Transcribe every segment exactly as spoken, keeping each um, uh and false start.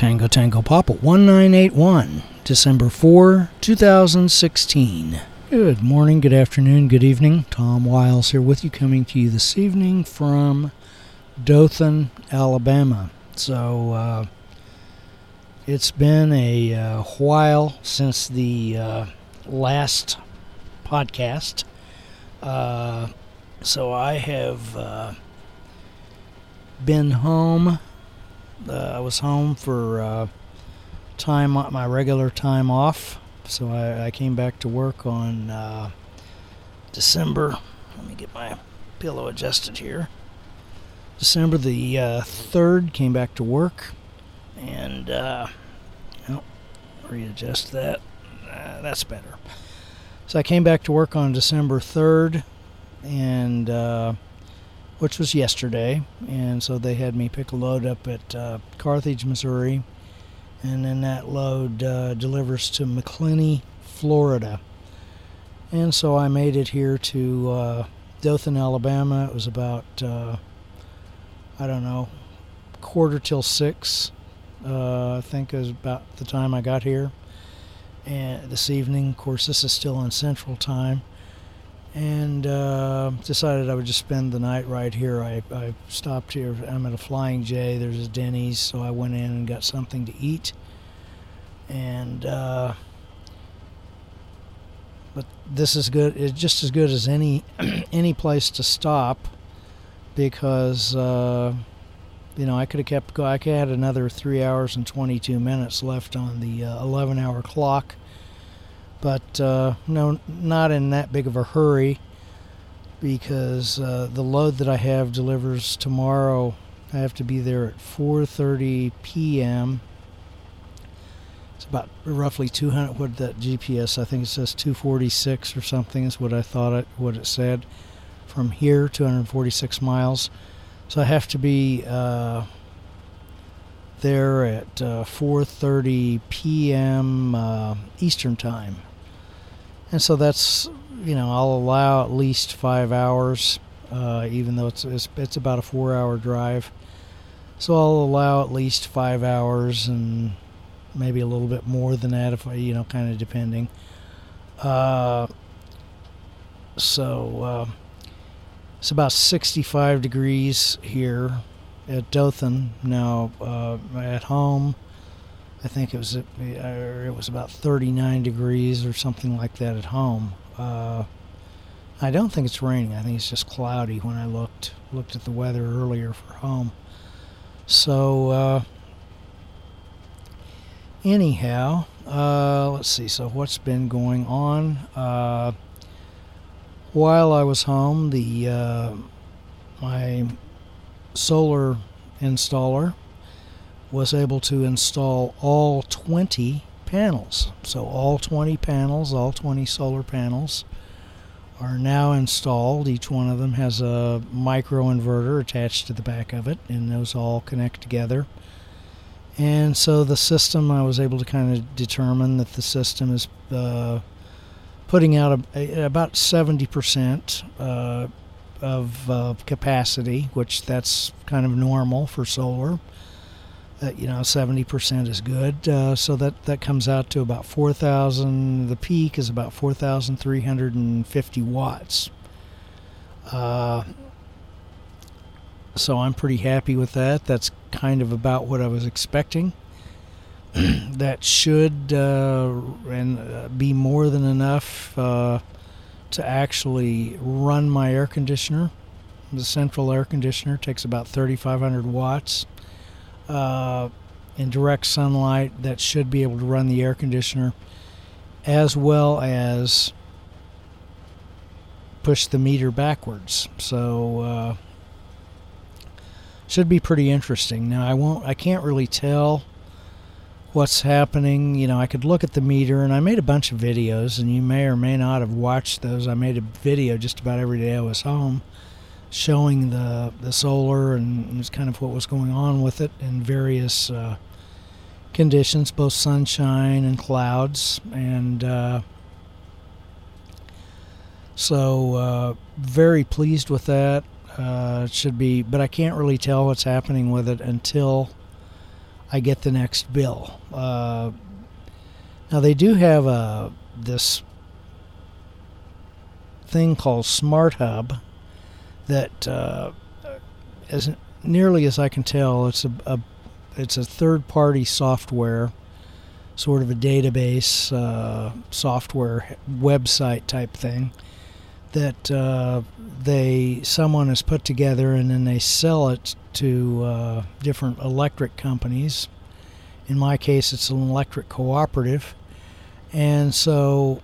Tango Tango Papa one nine eight one, December fourth, twenty sixteen. Good morning, good afternoon, good evening. Tom Wiles here with you, coming to you this evening from Dothan, Alabama. So, uh, it's been a uh, while since the uh, last podcast. Uh, so I have uh, been home. Uh, I was home for uh, time, my regular time off. So I, I came back to work on uh, December. Let me get my pillow adjusted here. December the uh, third, came back to work, and uh, oh, readjust that. Uh, that's better. So I came back to work on December third, and uh, which was yesterday, and so they had me pick a load up at uh, Carthage, Missouri, and then that load uh, delivers to McClenny, Florida. And so I made it here to uh, Dothan, Alabama. It was about, uh, I don't know, quarter till six, uh, I think is about the time I got here. And this evening, of course, this is still in Central Time. And uh, decided I would just spend the night right here. I, I stopped here. I'm at a Flying J. There's a Denny's, so I went in and got something to eat. And uh, but this is good. It's just as good as any any place to stop, because uh, you know I could have kept going. I could have had another three hours and twenty-two minutes left on the uh, eleven-hour clock. But uh, no, not in that big of a hurry, because uh, the load that I have delivers tomorrow. I have to be there at four thirty p.m. It's about roughly two hundred. What that G P S? I think it says two forty-six or something. Is what I thought it what it said. From here, two hundred forty-six miles. So I have to be uh, there at uh, four thirty p.m. Uh, Eastern Time. And so that's, you know, I'll allow at least five hours, uh, even though it's, it's it's about a four-hour drive. So I'll allow at least five hours and maybe a little bit more than that, if I, you know, kind of depending. Uh, so uh, it's about sixty-five degrees here at Dothan. Now uh, at home, I think it was it was about thirty-nine degrees or something like that at home. Uh, I don't think it's raining. I think it's just cloudy when I looked looked at the weather earlier for home. So uh, anyhow, uh, let's see. So what's been going on? Uh, while I was home, the uh, my solar installer was able to install all twenty panels. So all twenty panels, all twenty solar panels are now installed. Each one of them has a micro inverter attached to the back of it, and those all connect together. And so the system, I was able to kind of determine that the system is uh, putting out a, a, about seventy percent uh, of uh, capacity, which that's kind of normal for solar. Uh, you know, seventy percent is good. Uh, so that, that comes out to about four thousand. The peak is about four thousand three hundred fifty watts. Uh, so I'm pretty happy with that. That's kind of about what I was expecting. That should uh, and uh, be more than enough uh, to actually run my air conditioner. The central air conditioner takes about thirty-five hundred watts. Uh, in direct sunlight, that should be able to run the air conditioner, as well as push the meter backwards. So uh, should be pretty interesting. Now I won't I can't really tell what's happening. You know, I could look at the meter, and I made a bunch of videos, and you may or may not have watched those. I made a video just about every day I was home, showing the the solar and just kind of what was going on with it in various uh, conditions, both sunshine and clouds. And uh, so uh, very pleased with that. Uh, it should be, but I can't really tell what's happening with it until I get the next bill. Uh, now they do have a this thing called Smart Hub that, uh, as nearly as I can tell, it's a, a it's a third-party software, sort of a database uh, software website type thing that uh, they someone has put together, and then they sell it to uh, different electric companies. In my case, it's an electric cooperative, and so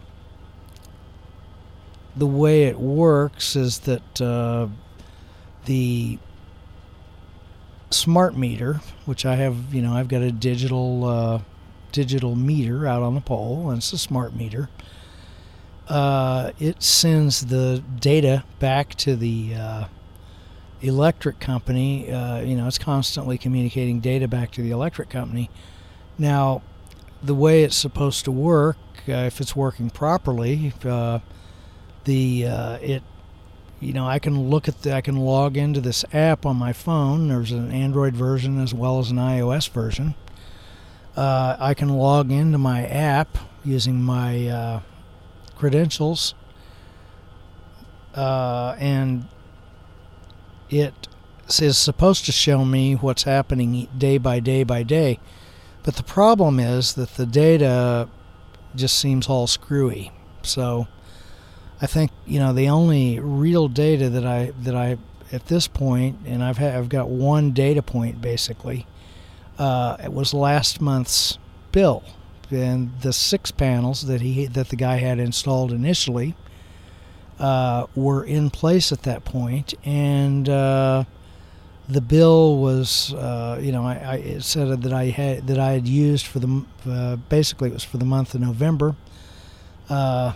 the way it works is that uh, the smart meter, which I have, you know, I've got a digital uh, digital meter out on the pole, and it's a smart meter. Uh, it sends the data back to the uh, electric company. Uh, you know, it's constantly communicating data back to the electric company. Now, the way it's supposed to work, uh, if it's working properly, uh, the uh, it, you know, I can look at the, I can log into this app on my phone. There's an Android version as well as an iOS version. Uh, I can log into my app using my uh, credentials, uh, and it is supposed to show me what's happening day by day by day. But the problem is that the data just seems all screwy. So I think, you know, the only real data that I that I at this point, and I've had, I've got one data point basically. Uh, it was last month's bill, and the six panels that he that the guy had installed initially uh, were in place at that point, and uh, the bill was, uh, you know, I, I it said that I had that I had used for the uh, basically it was for the month of November. Uh,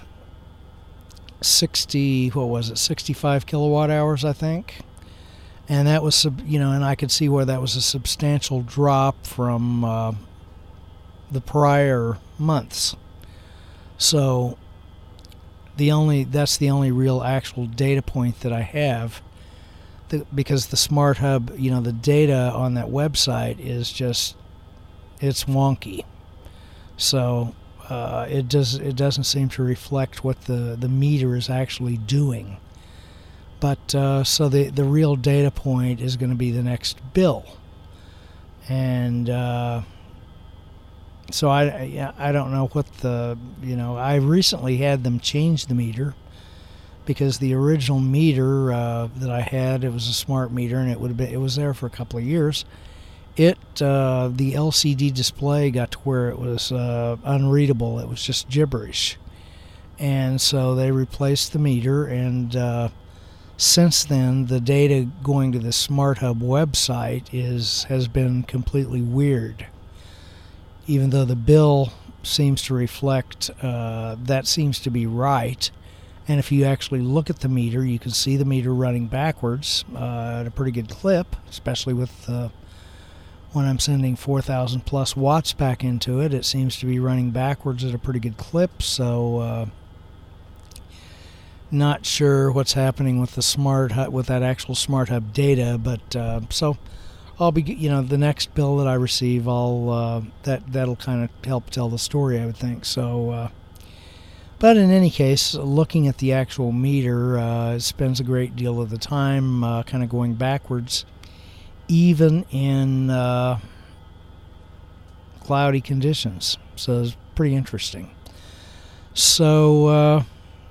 sixty, what was it? sixty-five kilowatt hours, I think. And that was, you know, and I could see where that was a substantial drop from uh, the prior months. So the only that's the only real actual data point that I have, the, because the Smart Hub, you know, the data on that website is just, it's wonky. So uh, it does it doesn't seem to reflect what the, the meter is actually doing. But uh, so the the real data point is going to be the next bill, and uh, so I I don't know what the you know I recently had them change the meter, because the original meter uh, that I had, it was a smart meter, and it would have been it was there for a couple of years. It uh, the L C D display got to where it was uh, unreadable. It was just gibberish, and so they replaced the meter, and uh, since then, the data going to the Smart Hub website is has been completely weird. Even though the bill seems to reflect, uh, that seems to be right. And if you actually look at the meter, you can see the meter running backwards uh, at a pretty good clip, especially with uh, when I'm sending four thousand plus watts back into it. It seems to be running backwards at a pretty good clip. So, uh, not sure what's happening with the Smart Hub, with that actual Smart Hub data, but uh, so I'll be, you know, the next bill that I receive, I'll uh, that that'll kind of help tell the story, I would think. So, uh, but in any case, looking at the actual meter, uh, it spends a great deal of the time uh, kind of going backwards, even in uh, cloudy conditions. So it's pretty interesting. So. Uh,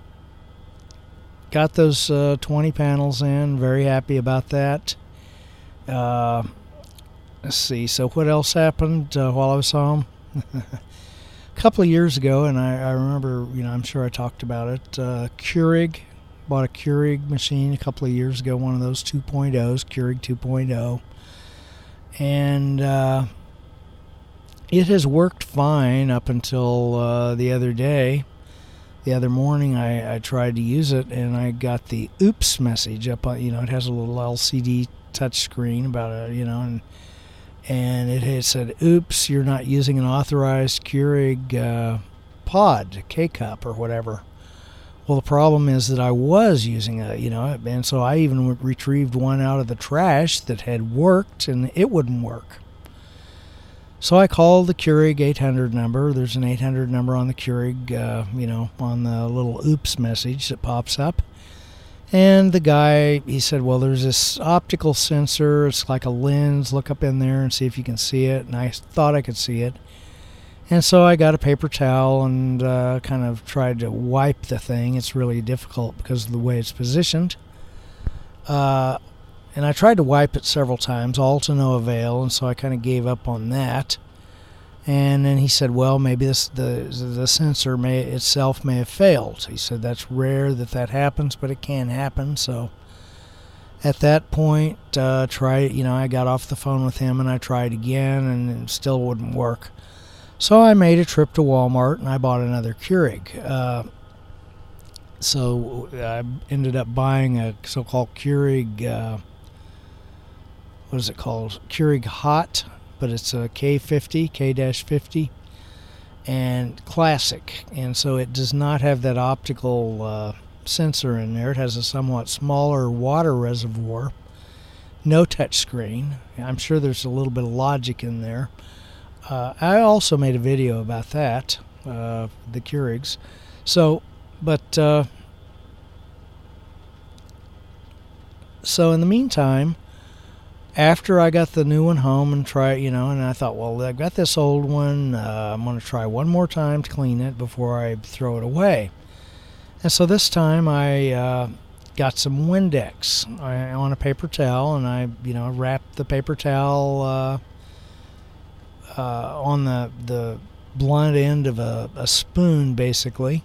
Got those uh, twenty panels in. Very happy about that. Uh, let's see. So what else happened uh, while I was home? A couple of years ago, and I, I remember, you know, I'm sure I talked about it. Uh, Keurig, bought a Keurig machine a couple of years ago, one of those two point ohs, Keurig two point oh. And uh, it has worked fine up until uh, the other day. The other morning, I, I tried to use it, and I got the oops message up on, you know, it has a little L C D touch screen about it, you know, and and it had said, oops, you're not using an authorized Keurig uh, pod, K-Cup or whatever. Well, the problem is that I was using it, you know, and so I even retrieved one out of the trash that had worked, and it wouldn't work. So I called the Keurig eight hundred number. There's an eight hundred number on the Keurig, uh, you know, on the little oops message that pops up. And the guy, he said, well, there's this optical sensor. It's like a lens. Look up in there and see if you can see it. And I thought I could see it. And so I got a paper towel and uh, kind of tried to wipe the thing. It's really difficult because of the way it's positioned. Uh, and I tried to wipe it several times, all to no avail. And so I kind of gave up on that. And then he said, well, maybe this the the sensor may itself may have failed. He said that's rare that that happens, but it can happen. So at that point, uh, try you know, I got off the phone with him and I tried again, and it still wouldn't work. So I made a trip to Walmart and I bought another Keurig. Uh, so I ended up buying a so-called Keurig. Uh, what is it called? Keurig Hot. But it's a K fifty, K fifty, and classic. And so it does not have that optical uh, sensor in there. It has a somewhat smaller water reservoir, no touch screen. I'm sure there's a little bit of logic in there. Uh, I also made a video about that, uh, the Keurigs. So, but, uh, so in the meantime, after I got the new one home and try, you know, and I thought, well, I got this old one. Uh, I'm going to try one more time to clean it before I throw it away. And so this time I uh, got some Windex I, on a paper towel, and I, you know, wrapped the paper towel uh, uh, on the the blunt end of a, a spoon, basically.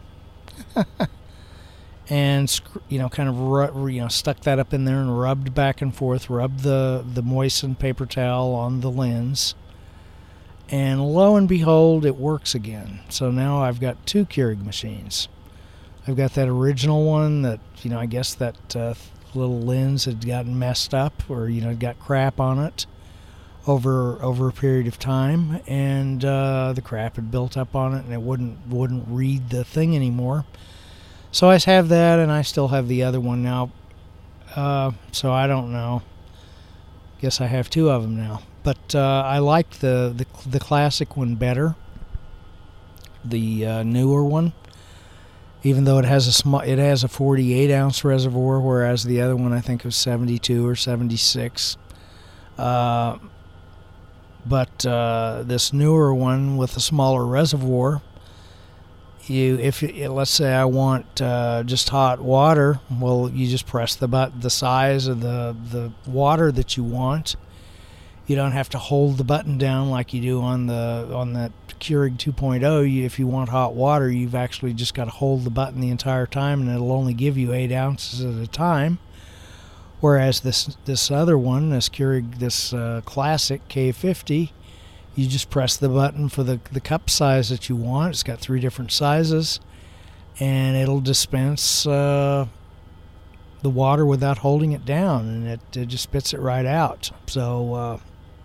And, you know, kind of, ru- you know, stuck that up in there and rubbed back and forth, rubbed the, the moistened paper towel on the lens. And lo and behold, it works again. So now I've got two Keurig machines. I've got that original one that, you know, I guess that uh, little lens had gotten messed up, or, you know, got crap on it over over a period of time. And uh, the crap had built up on it, and it wouldn't wouldn't read the thing anymore. So I have that, and I still have the other one now. Uh, so I don't know. Guess I have two of them now. But uh, I liked the, the the classic one better, the uh, newer one. Even though it has a small, it has a forty-eight ounce reservoir, whereas the other one I think was seventy-two or seventy-six. Uh, but uh, this newer one with a smaller reservoir. You, if let's say I want uh, just hot water, well, you just press the button, the size of the the water that you want. You don't have to hold the button down like you do on the on that Keurig two point oh. You, if you want hot water, you've actually just got to hold the button the entire time, and it'll only give you eight ounces at a time. Whereas this this other one, this Keurig, this uh, classic K fifty. You just press the button for the, the cup size that you want. It's got three different sizes, and it'll dispense uh, the water without holding it down, and it, it just spits it right out. So uh,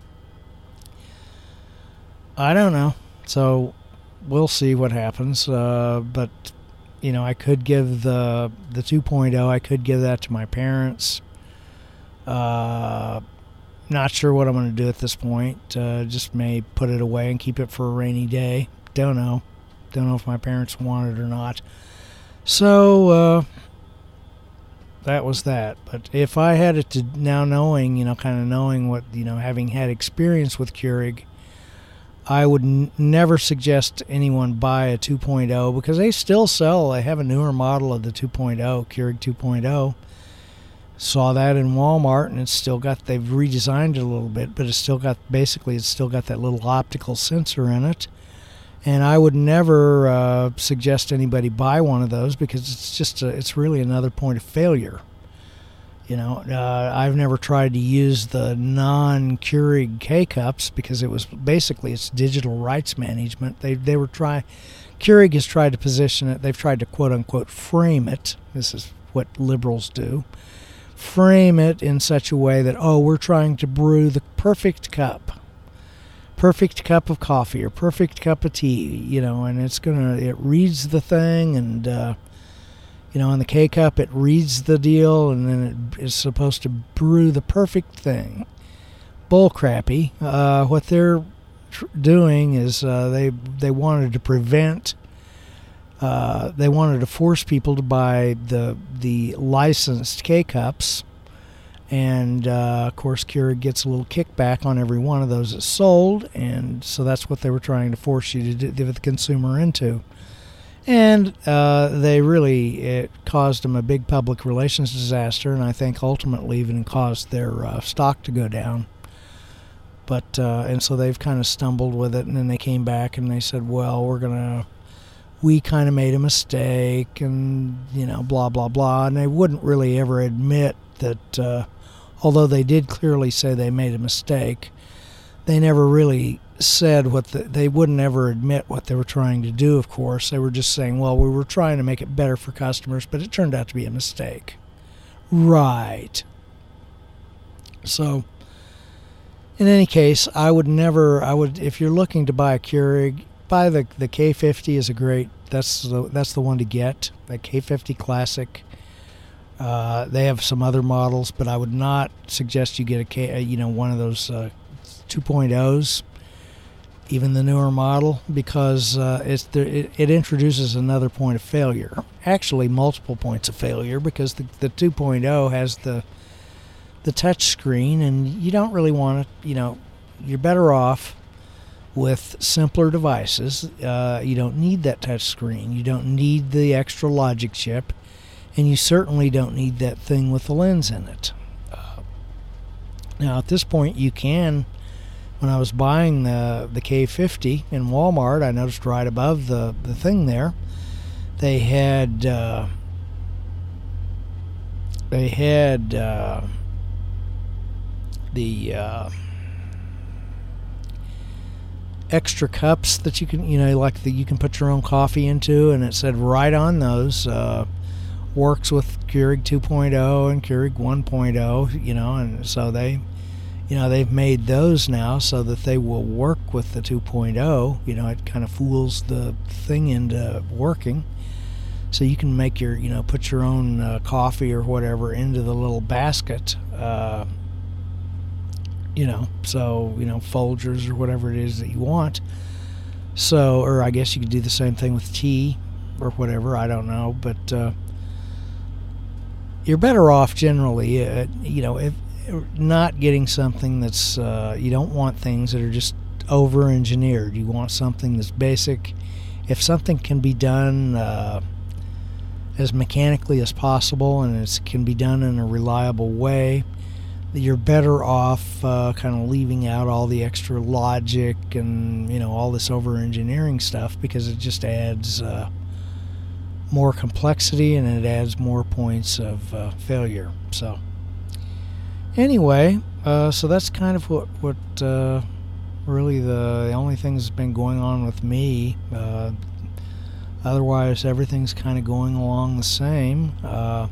I don't know. So we'll see what happens. Uh, but you know, I could give the the two point oh. I could give that to my parents. Uh, Not sure what I'm going to do at this point. Uh, just may put it away and keep it for a rainy day. Don't know. Don't know if my parents want it or not. So, uh, that was that. But if I had it to now knowing, you know, kind of knowing what, you know, having had experience with Keurig, I would n- never suggest anyone buy a two point oh because they still sell. They have a newer model of the two point oh, Keurig two point oh. Saw that in Walmart, and it's still got, they've redesigned it a little bit, but it's still got, basically it's still got that little optical sensor in it. And I would never uh, suggest anybody buy one of those because it's just a, it's really another point of failure. You know, uh, I've never tried to use the non-Keurig K-Cups because it was basically, it's digital rights management. They they were trying, Keurig has tried to position it, they've tried to quote-unquote frame it. This is what liberals do. Frame it in such a way that, oh, we're trying to brew the perfect cup, perfect cup of coffee or perfect cup of tea, you know, and it's gonna, it reads the thing, and uh, you know, on the K cup it reads the deal, and then it is supposed to brew the perfect thing. Bull crappy. Uh, what they're tr- doing is uh, they they wanted to prevent. Uh, they wanted to force people to buy the the licensed K-Cups, and uh, of course Keurig gets a little kickback on every one of those that's sold, and so that's what they were trying to force you to do, give the consumer into. And uh, they really, it caused them a big public relations disaster, and I think ultimately even caused their uh, stock to go down. But, uh, and so they've kind of stumbled with it, and then they came back and they said, well, we're going to, we kind of made a mistake, and, you know, blah, blah, blah. And they wouldn't really ever admit that, uh, although they did clearly say they made a mistake, they never really said what the, they wouldn't ever admit what they were trying to do, of course. They were just saying, well, we were trying to make it better for customers, but it turned out to be a mistake. Right. So, in any case, I would never, I would, if you're looking to buy a Keurig, buy the, the K fifty is a great, that's the, that's the one to get, the K fifty Classic. Uh, they have some other models, but I would not suggest you get a K, you know, one of those uh, two point ohs. Even the newer model, because uh, it's the, it, it introduces another point of failure. Actually, multiple points of failure, because the, the two point oh has the the touch screen, and you don't really want to, you know, you're better off with simpler devices. Uh, you don't need that touch screen. You don't need the extra logic chip, and you certainly don't need that thing with the lens in it. Uh, now, at this point, you can. When I was buying the the K fifty in Walmart, I noticed right above the, the thing there, they had uh, they had uh, the uh, extra cups that you can, you know, like the, you can put your own coffee into, and it said right on those, uh, works with Keurig two point oh and Keurig one point oh, you know, and so they. You know, they've made those now so that they will work with the two point oh. You know, it kind of fools the thing into working. So you can make your, you know, put your own uh, coffee or whatever into the little basket. Uh, you know, so, you know, Folgers or whatever it is that you want. So, or I guess you could do the same thing with tea or whatever. I don't know. But uh, you're better off generally, uh, you know, if not getting something that's uh, you don't want things that are just over engineered. You want something that's basic. If something can be done uh, as mechanically as possible, and it can be done in a reliable way, you're better off uh, kind of leaving out all the extra logic and, you know, all this over engineering stuff, because it just adds uh, more complexity, and it adds more points of uh, failure. So Anyway, uh, so that's kind of what, what uh, really the, the only thing that's been going on with me. Uh, otherwise, everything's kind of going along the same. Uh,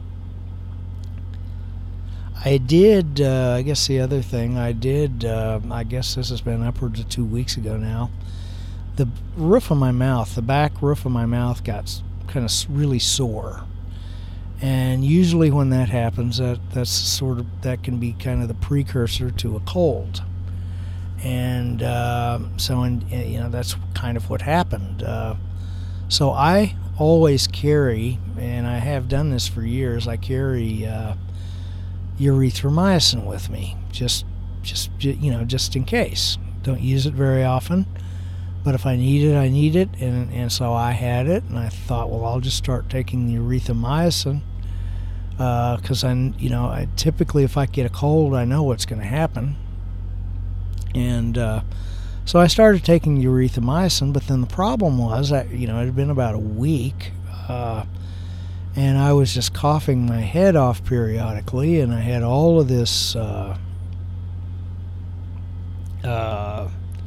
I did, uh, I guess the other thing, I did, uh, I guess this has been upwards of two weeks ago now, the roof of my mouth, the back roof of my mouth got kind of really sore. And usually when that happens, that that's sort of, that can be kind of the precursor to a cold. And uh, so, in, you know, that's kind of what happened. Uh, so I always carry, and I have done this for years, I carry uh, erythromycin with me, just, just, you know, just in case. Don't use it very often, but if I need it, I need it. And, and so I had it, and I thought, well, I'll just start taking the erythromycin. Because uh, I, you know, I typically if I get a cold, I know what's going to happen, and uh, so I started taking erythromycin. But then the problem was, I, you know, it had been about a week, uh, and I was just coughing my head off periodically, and I had all of this uh, uh,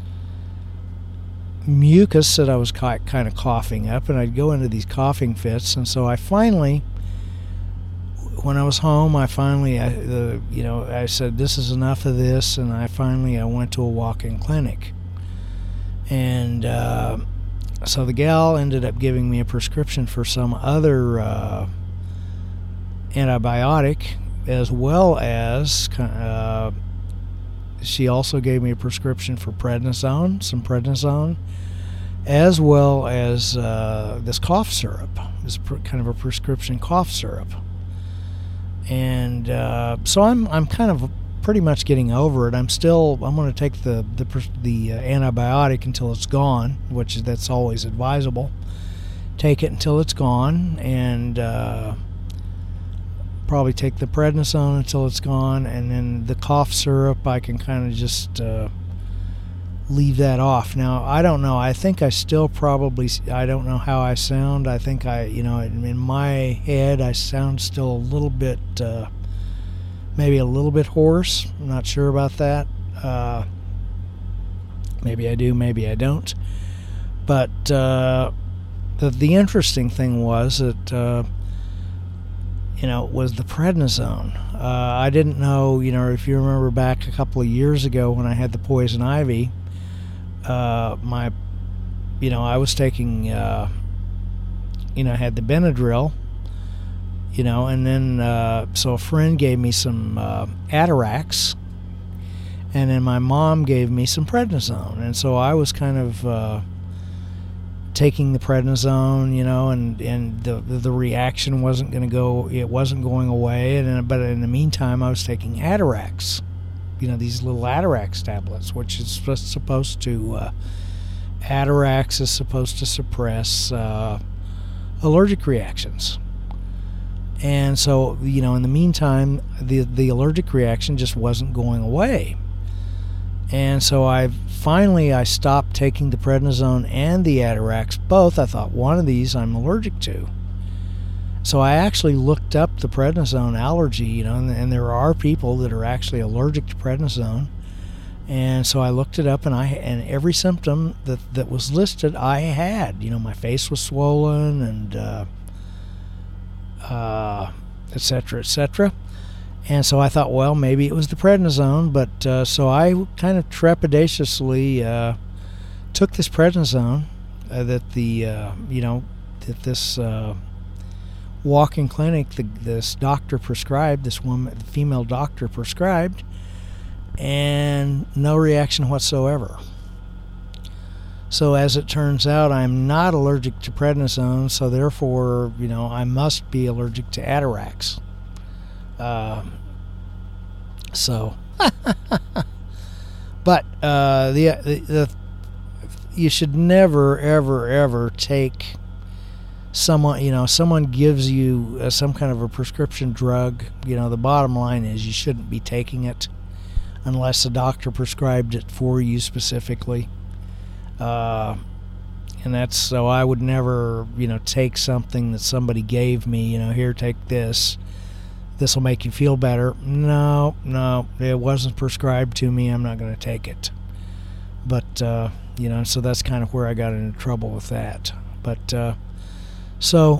mucus that I was ca- kind of coughing up, and I'd go into these coughing fits, and so I finally. When I was home, I finally, I, the, you know, I said, this is enough of this, and I finally, I went to a walk-in clinic. And uh, so the gal ended up giving me a prescription for some other uh, antibiotic, as well as uh, she also gave me a prescription for prednisone, some prednisone, as well as uh, this cough syrup. This kind of a prescription cough syrup. And uh, so I'm I'm kind of pretty much getting over it. I'm still I'm going to take the the the uh, antibiotic until it's gone, which is that's always advisable. Take it until it's gone, and uh, probably take the prednisone until it's gone, and then the cough syrup I can kind of just uh, leave that off. Now I don't know. I think I still probably I don't know how I sound. I think I you know in my head I sound still a little bit uh, maybe a little bit hoarse. I'm not sure about that. Uh, maybe I do. Maybe I don't. But uh, the the interesting thing was that. Uh, You know, was the prednisone. Uh, I didn't know, you know, if you remember back a couple of years ago when I had the poison ivy, uh, my, you know, I was taking, uh, you know, I had the Benadryl, you know, and then, uh, so a friend gave me some uh, Atarax, and then my mom gave me some prednisone. And so I was kind of, uh, taking the prednisone, you know, and, and the the reaction wasn't going to go, it wasn't going away. And but in the meantime, I was taking Atarax, you know, these little Atarax tablets, which is supposed to, uh, Atarax is supposed to suppress uh, allergic reactions. And so, you know, in the meantime, the the allergic reaction just wasn't going away. And so I finally I stopped taking the prednisone and the Atarax both. I thought one of these I'm allergic to. So I actually looked up the prednisone allergy, you know, and, and there are people that are actually allergic to prednisone. And so I looked it up, and I and every symptom that, that was listed I had. You know, my face was swollen, and uh, uh, et cetera, et cetera. And so I thought, well, maybe it was the prednisone, but uh, so I kind of trepidatiously uh, took this prednisone uh, that the, uh, you know, that this uh, walk-in clinic, the, this doctor prescribed, this woman, female doctor prescribed, and no reaction whatsoever. So as it turns out, I'm not allergic to prednisone, so therefore, you know, I must be allergic to Atarax. Uh, so, but uh, the, the the you should never, ever, ever take someone. You know, someone gives you uh, some kind of a prescription drug. You know, the bottom line is you shouldn't be taking it unless a doctor prescribed it for you specifically. Uh, and that's so I would never, you know, take something that somebody gave me. You know, here, take this. This will make you feel better. No, no, it wasn't prescribed to me. I'm not going to take it. But, uh, you know, so that's kind of where I got into trouble with that. But, uh, so,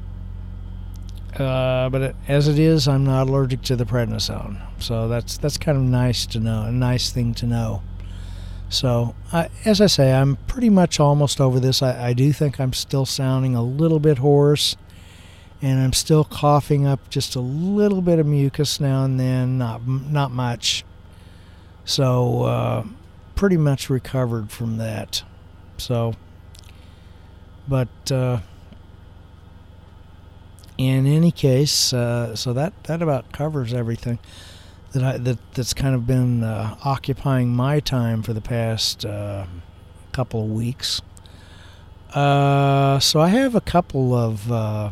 uh, but it, as it is, I'm not allergic to the prednisone. So that's that's kind of nice to know, a nice thing to know. So, I, as I say, I'm pretty much almost over this. I, I do think I'm still sounding a little bit hoarse. And I'm still coughing up just a little bit of mucus now and then, not not much. So, uh, pretty much recovered from that. So, but uh, in any case, uh, so that, that about covers everything that I that that's kind of been uh, occupying my time for the past uh, couple of weeks. Uh, so I have a couple of. Uh,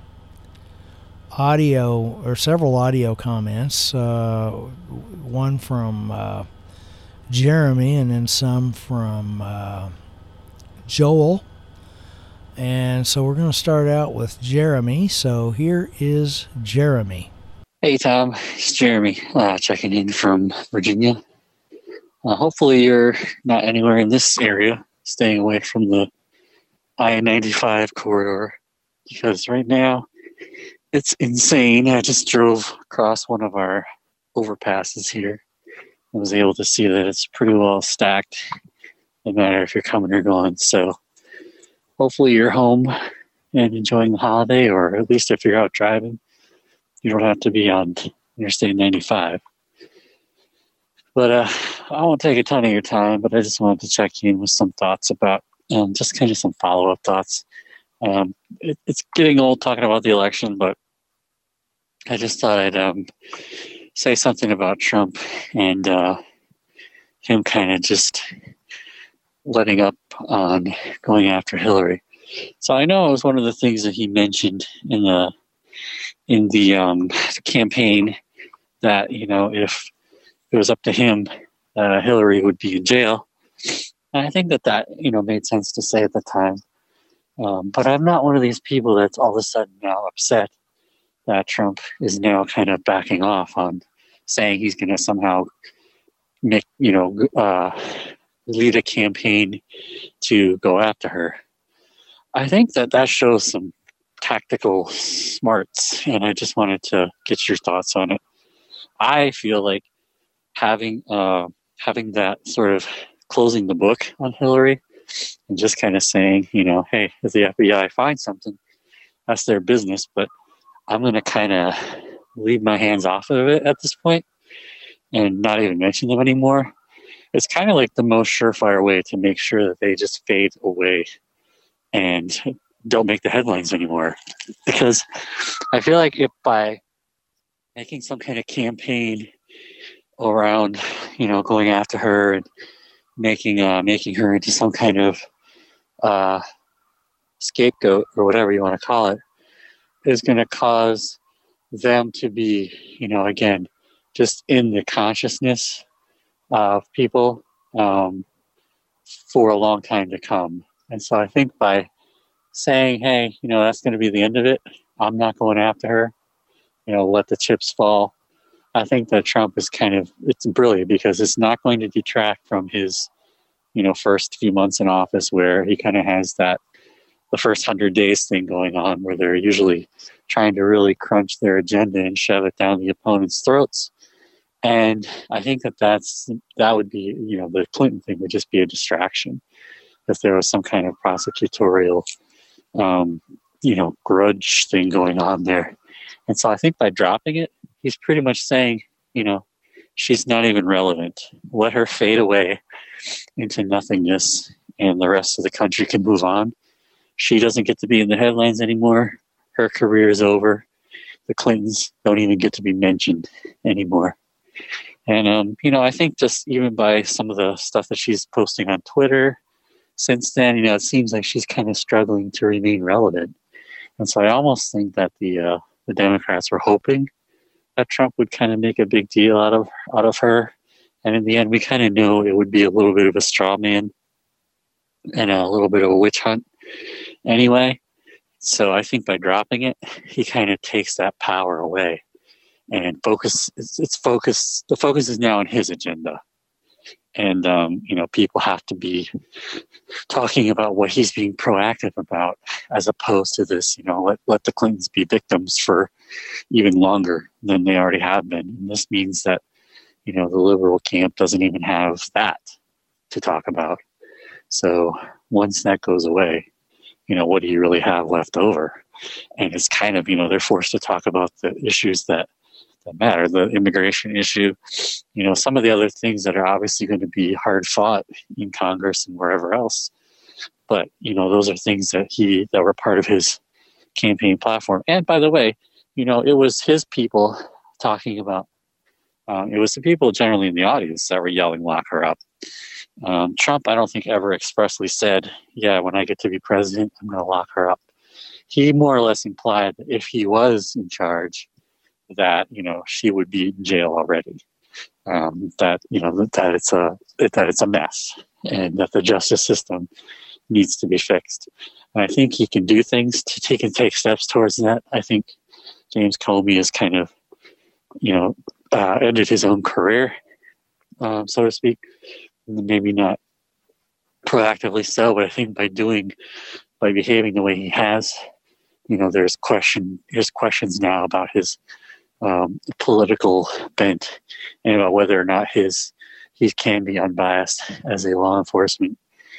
audio or several audio comments, uh, one from uh, Jeremy and then some from uh, Joel. And so we're going to start out with Jeremy. So here is Jeremy. Hey Tom, it's Jeremy uh, checking in from Virginia. Uh, hopefully you're not anywhere in this area, staying away from the I ninety-five corridor, because right now it's insane. I just drove across one of our overpasses here. I was able to see that it's pretty well stacked, no matter if you're coming or going. So hopefully you're home and enjoying the holiday, or at least if you're out driving, you don't have to be on Interstate ninety-five. But uh, I won't take a ton of your time, but I just wanted to check in with some thoughts about um, just kind of some follow-up thoughts. Um, it, it's getting old talking about the election, but I just thought I'd um, say something about Trump and uh, him kind of just letting up on going after Hillary. So I know it was one of the things that he mentioned in the in the um, campaign that, you know, if it was up to him, uh, Hillary would be in jail. And I think that that, you know, made sense to say at the time. Um, but I'm not one of these people that's all of a sudden now upset that Trump is now kind of backing off on saying he's going to somehow make, you know, uh, lead a campaign to go after her. I think that that shows some tactical smarts, and I just wanted to get your thoughts on it. I feel like having uh, having that sort of closing the book on Hillary and just kind of saying, you know, hey, if the F B I finds something, that's their business, but I'm going to kind of leave my hands off of it at this point and not even mention them anymore. It's kind of like the most surefire way to make sure that they just fade away and don't make the headlines anymore. Because I feel like if by making some kind of campaign around, you know, going after her and making uh, making her into some kind of uh, scapegoat or whatever you want to call it, is going to cause them to be, you know, again, just in the consciousness of people um, for a long time to come. And so I think by saying, hey, you know, that's going to be the end of it, I'm not going after her, you know, let the chips fall. I think that Trump is kind of, it's brilliant because it's not going to detract from his, you know, first few months in office where he kind of has that, the first hundred days thing going on where they're usually trying to really crunch their agenda and shove it down the opponent's throats. And I think that that's, that would be, you know, the Clinton thing would just be a distraction if there was some kind of prosecutorial, um, you know, grudge thing going on there. And so I think by dropping it, he's pretty much saying, you know, she's not even relevant. Let her fade away into nothingness and the rest of the country can move on. She doesn't get to be in the headlines anymore. Her career is over. The Clintons don't even get to be mentioned anymore. And, um, you know, I think just even by some of the stuff that she's posting on Twitter since then, you know, it seems like she's kind of struggling to remain relevant. And so I almost think that the uh, the Democrats were hoping that Trump would kind of make a big deal out of out of her. And in the end, we kind of knew it would be a little bit of a straw man and a little bit of a witch hunt anyway. So I think by dropping it, he kind of takes that power away and focus. It's, it's focus. The focus is now on his agenda. And, um, you know, people have to be talking about what he's being proactive about as opposed to this, you know, let, let the Clintons be victims for even longer than they already have been. And this means that, you know, the liberal camp doesn't even have that to talk about. So once that goes away, you know, what do you really have left over? And it's kind of, you know, they're forced to talk about the issues that, that matter, the immigration issue, you know, some of the other things that are obviously going to be hard fought in Congress and wherever else. But, you know, those are things that he, that were part of his campaign platform. And by the way, you know, it was his people talking about, um, it was the people generally in the audience that were yelling, lock her up. Um, Trump, I don't think ever expressly said, yeah, when I get to be president, I'm going to lock her up. He more or less implied that if he was in charge, that, you know, she would be in jail already. Um, that, you know, that it's a, that it's a mess and that the justice system needs to be fixed. And I think he can do things to take and take steps towards that. I think James Comey has kind of, you know, uh, ended his own career, um, so to speak. Maybe not proactively so, but I think by doing, by behaving the way he has, you know, there's question, there's questions now about his um, political bent and about whether or not his he can be unbiased as a law enforcement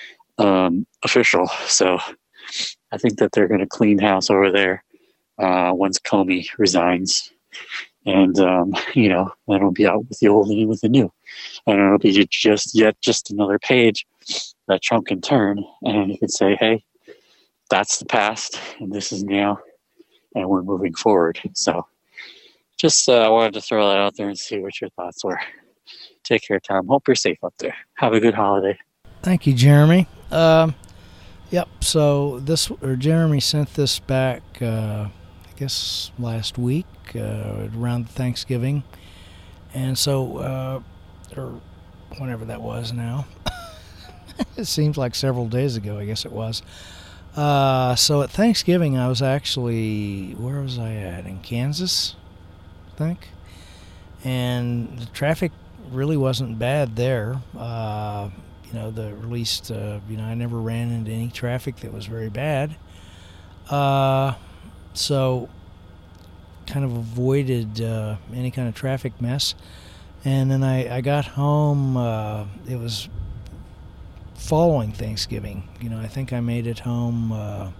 um, official. So I think that they're going to clean house over there uh, once Comey resigns, and um, you know, then we'll be out with the old and with the new. And it'll be just yet just another page that Trump can turn, and he can say, hey, that's the past, and this is now, and we're moving forward. So just uh, I wanted to throw that out there and see what your thoughts were. Take care, Tom. Hope you're safe up there. Have a good holiday. Thank you, Jeremy. Um, yep, so this, or Jeremy sent this back, uh, I guess, last week, uh, around Thanksgiving. And so, uh, or whenever that was now. It seems like several days ago, I guess it was. Uh, so at Thanksgiving, I was actually, where was I at? In Kansas, I think. And the traffic really wasn't bad there. Uh, you know, the at least, uh, you know, I never ran into any traffic that was very bad. Uh, so kind of avoided uh, any kind of traffic mess. And then I, I got home, uh, it was following Thanksgiving. You know, I think I made it home uh,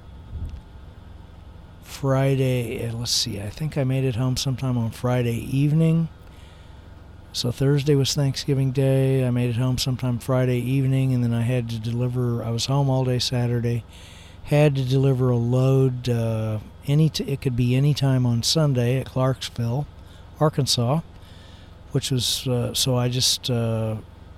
Friday, uh, let's see, I think I made it home sometime on Friday evening. So Thursday was Thanksgiving Day. I made it home sometime Friday evening, and then I had to deliver, I was home all day Saturday, had to deliver a load, uh, any t- it could be any time on Sunday at Clarksville, Arkansas, which was, uh, so I just uh,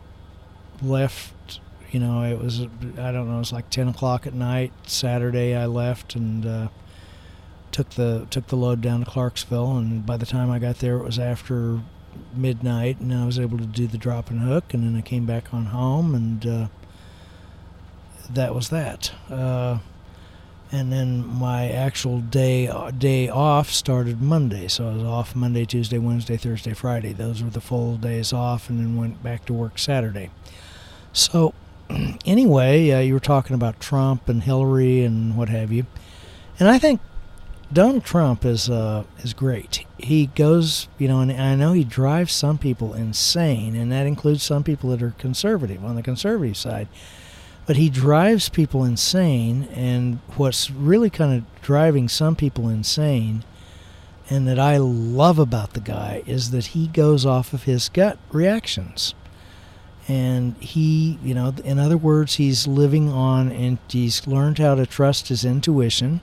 left, you know, it was, I don't know, it was like ten o'clock at night. Saturday I left and uh, took the took the load down to Clarksville, and by the time I got there it was after midnight, and I was able to do the drop and hook, and then I came back on home, and uh, that was that. Uh, and then my actual day day off started Monday, so I was off Monday, Tuesday, Wednesday, Thursday, Friday. Those were the full days off, and then went back to work Saturday. So anyway, uh, you were talking about Trump and Hillary and what have you, and I think Donald Trump is uh, is great. He goes, you know, and I know he drives some people insane, and that includes some people that are conservative, on the conservative side. But he drives people insane, and what's really kind of driving some people insane, and that I love about the guy, is that he goes off of his gut reactions. And he, you know, in other words, he's living on, and he's learned how to trust his intuition,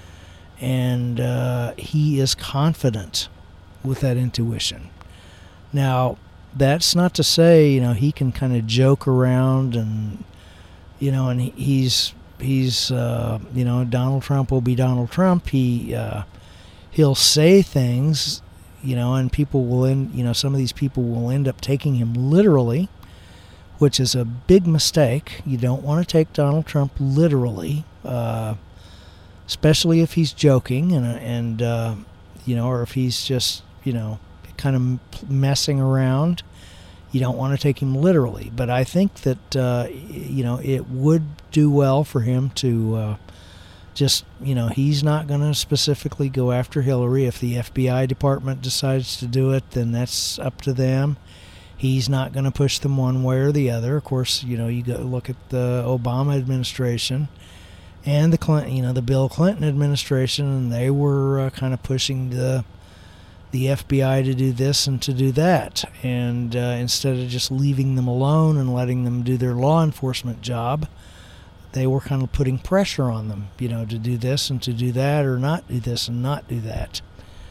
and uh, he is confident with that intuition. Now, that's not to say, you know, he can kind of joke around and, you know, and he's, he's, uh, you know, Donald Trump will be Donald Trump. He, uh, he'll say things, you know, and people will end, you know, some of these people will end up taking him literally, which is a big mistake. You don't want to take Donald Trump literally, uh, especially if he's joking and, and uh, you know, or if he's just, you know, kind of messing around. You don't want to take him literally. But I think that, uh, you know, it would do well for him to uh, just, you know, he's not going to specifically go after Hillary. If the F B I department decides to do it, then that's up to them. He's not going to push them one way or the other. Of course, you know, you go look at the Obama administration and the Clinton, you know, the Bill Clinton administration, and they were uh, kind of pushing the the F B I to do this and to do that, and uh, instead of just leaving them alone and letting them do their law enforcement job, they were kind of putting pressure on them, you know, to do this and to do that, or not do this and not do that.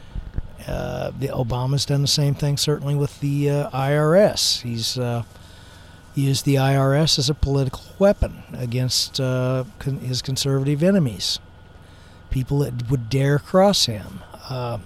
Uh, the Obama's done the same thing, certainly with the uh, I R S. He's uh, used the I R S as a political weapon against uh, con- his conservative enemies, people that would dare cross him. Uh,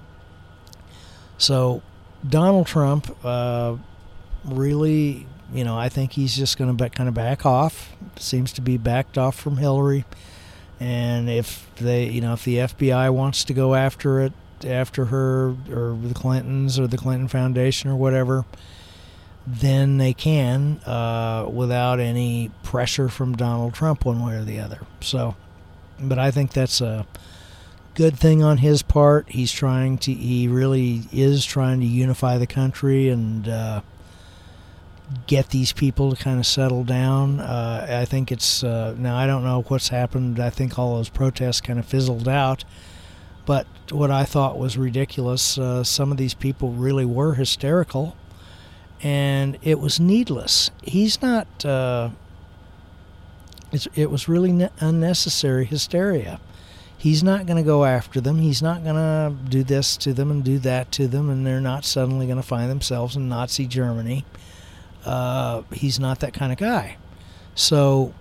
so Donald Trump uh, really, you know, I think he's just going to kind of back off. Seems to be backed off from Hillary, and if they, you know, if the F B I wants to go after it, after her or the Clintons or the Clinton Foundation or whatever, then they can uh, without any pressure from Donald Trump one way or the other. So, but I think that's a good thing on his part. He's trying to, he really is trying to unify the country and uh, get these people to kind of settle down. Uh, I think it's, uh, now I don't know what's happened. I think all those protests kind of fizzled out. But what I thought was ridiculous, uh, some of these people really were hysterical. and it was needless. He's not. Uh, it's, it was really ne- unnecessary hysteria. He's not going to go after them. He's not going to do this to them and do that to them, and they're not suddenly going to find themselves in Nazi Germany. Uh, he's not that kind of guy. So,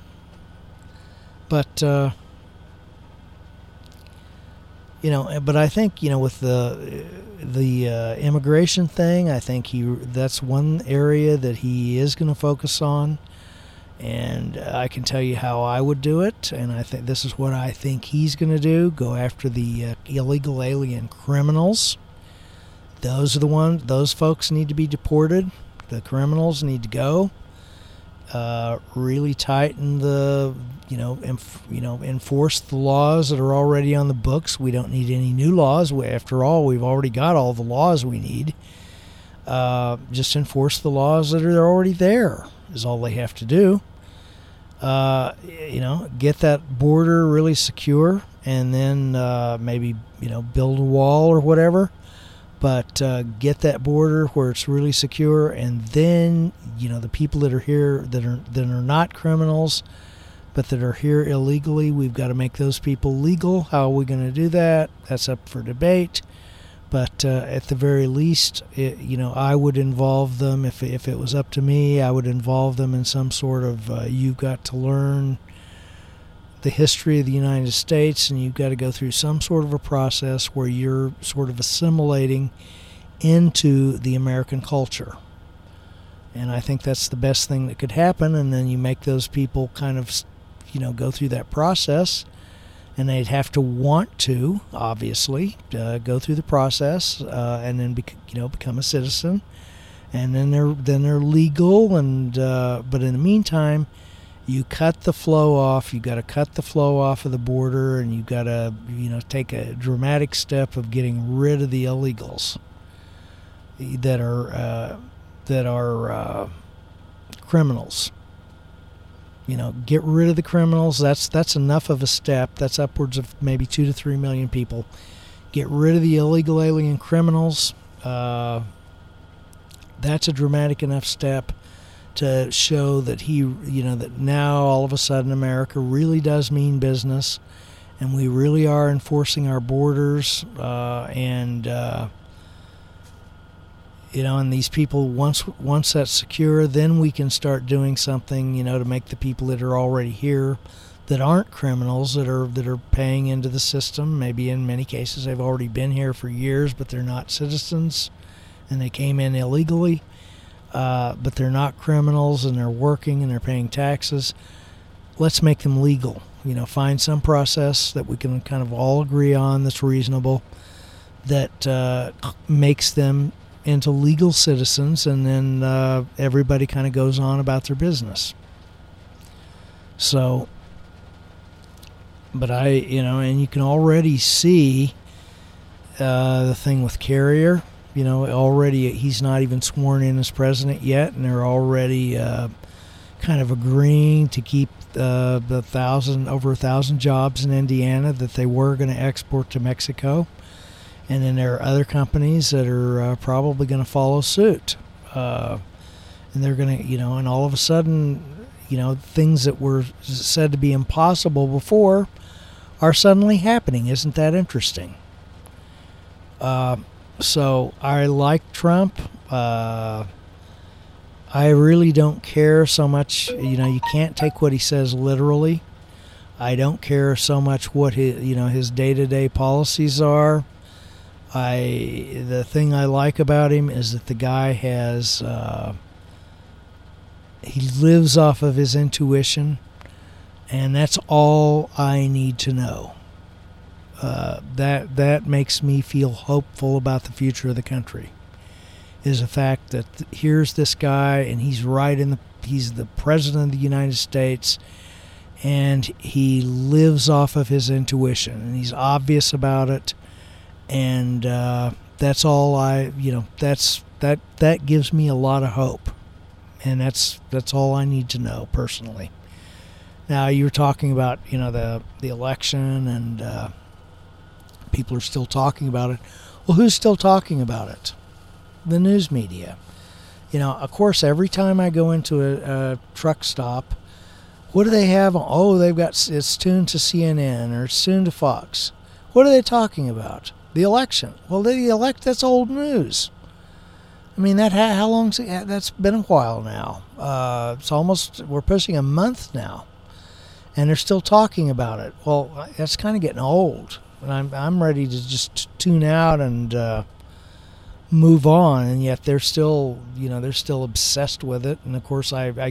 but, uh, you know, but I think, you know, with the the uh, immigration thing, I think he that's one area that he is going to focus on. And I can tell you how I would do it, and I think this is what I think he's going to do: go after the uh, illegal alien criminals. Those are the ones; those folks need to be deported. The criminals need to go. Uh, really tighten the, you know, enf- you know, enforce the laws that are already on the books. We don't need any new laws. We, after all, we've already got all the laws we need. Uh, just enforce the laws that are already there is all they have to do. Uh, you know, get that border really secure, and then uh, maybe, you know, build a wall or whatever. But uh, get that border where it's really secure, and then, you know, the people that are here that are that are not criminals, but that are here illegally, we've got to make those people legal. How are we going to do that? That's up for debate. But uh, at the very least, it, you know, I would involve them. If if it was up to me, I would involve them in some sort of, uh, you've got to learn the history of the United States, and you've got to go through some sort of a process where you're sort of assimilating into the American culture. And I think that's the best thing that could happen. And then you make those people kind of, you know, go through that process. And they'd have to want to, obviously, uh, go through the process, uh, and then, bec- you know, become a citizen, and then they're then they're legal. And uh, but in the meantime, you cut the flow off. You got to cut the flow off of the border, and you got to, you know, take a dramatic step of getting rid of the illegals that are uh, that are uh, criminals. You know, get rid of the criminals. That's that's enough of a step. That's upwards of maybe two to three million people. Get rid of the illegal alien criminals. Uh, that's a dramatic enough step to show that he, you know, that now all of a sudden America really does mean business, and we really are enforcing our borders. Uh, and uh, You know, and these people, once once that's secure, then we can start doing something, you know, to make the people that are already here, that aren't criminals, that are that are paying into the system. Maybe in many cases they've already been here for years, but they're not citizens, and they came in illegally, uh, but they're not criminals, and they're working and they're paying taxes. Let's make them legal. You know, find some process that we can kind of all agree on that's reasonable, that uh, makes them into legal citizens, and then uh, everybody kind of goes on about their business. So, but I, you know, and you can already see uh, the thing with Carrier. You know, already he's not even sworn in as president yet, and they're already uh, kind of agreeing to keep uh, the thousand, over a thousand jobs in Indiana that they were going to export to Mexico. And then there are other companies that are uh, probably going to follow suit. Uh, and they're going to, you know, and all of a sudden, you know, things that were said to be impossible before are suddenly happening. Isn't that interesting? Uh, so I like Trump. Uh, I really don't care so much. You know, you can't take what he says literally. I don't care so much what his, you know, his day-to-day policies are. I the thing I like about him is that the guy has uh, he lives off of his intuition, and that's all I need to know. Uh, that that makes me feel hopeful about the future of the country. Is the fact that here's this guy, and he's right in the he's the president of the United States, and he lives off of his intuition, and he's obvious about it. And uh, that's all I, you know, that's that that gives me a lot of hope, and that's that's all I need to know personally. Now you were talking about, you know, the the election, and uh, people are still talking about it. Well, who's still talking about it? The news media. You know, of course, every time I go into a, a truck stop, what do they have? Oh, they've got, it's tuned to C N N or it's tuned to Fox. What are they talking about? The election. Well, the elect, that's old news. I mean, that how long's it, that's been a while now. Uh, it's almost, we're pushing a month now, and they're still talking about it. Well, that's kind of getting old, and I'm I'm ready to just tune out and uh, move on. And yet they're still, you know, they're still obsessed with it. And of course, I, I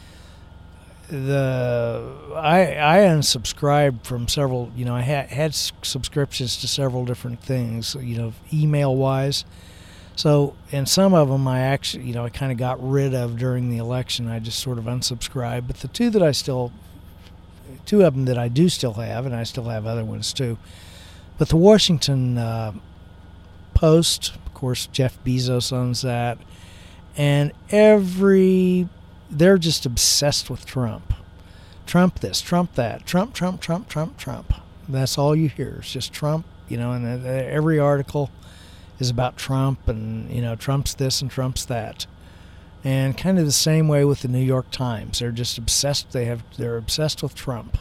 the I I unsubscribed from several. You know, I had had subscriptions to several different things. You know, email wise. So, and some of them I actually, you know, I kind of got rid of during the election. I just sort of unsubscribed. But the two that I still, two of them that I do still have, and I still have other ones too. But the Washington uh, Post, of course, Jeff Bezos owns that. And every, they're just obsessed with Trump. Trump this, Trump that, Trump, Trump, Trump, Trump, Trump. That's all you hear. It's just Trump, you know, and every article is about Trump, and you know, Trump's this and Trump's that. And kind of the same way with the New York Times. They're just obsessed. They have they're obsessed with Trump.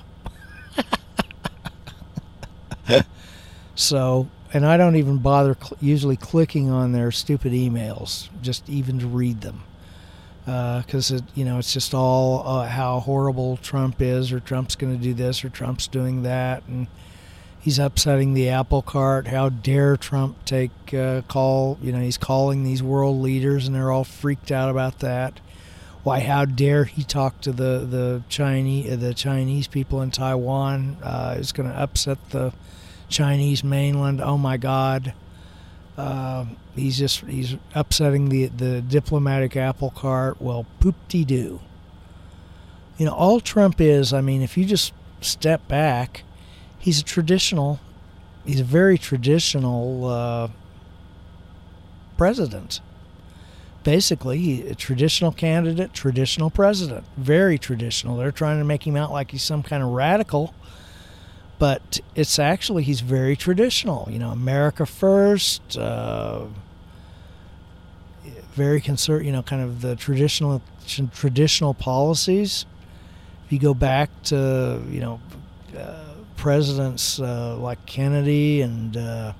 So, and I don't even bother cl- usually clicking on their stupid emails, just even to read them, because uh, it you know it's just all uh, how horrible Trump is, or Trump's going to do this, or Trump's doing that, and he's upsetting the apple cart. How dare Trump take uh, call? You know, he's calling these world leaders, and they're all freaked out about that. Why? How dare he talk to the the Chinese the Chinese people in Taiwan? Uh, it's going to upset the Chinese mainland. Oh my God! Uh, he's just he's upsetting the the diplomatic apple cart. Well, poop-de-doo. You know, all Trump is. I mean, if you just step back. He's a traditional, he's a very traditional uh, president. Basically, he, a traditional candidate, traditional president. Very traditional. They're trying to make him out like he's some kind of radical, but it's actually, he's very traditional. You know, America first, uh, very conser- you know, kind of the traditional traditional policies. If you go back to, you know, uh, presidents uh, like Kennedy and uh,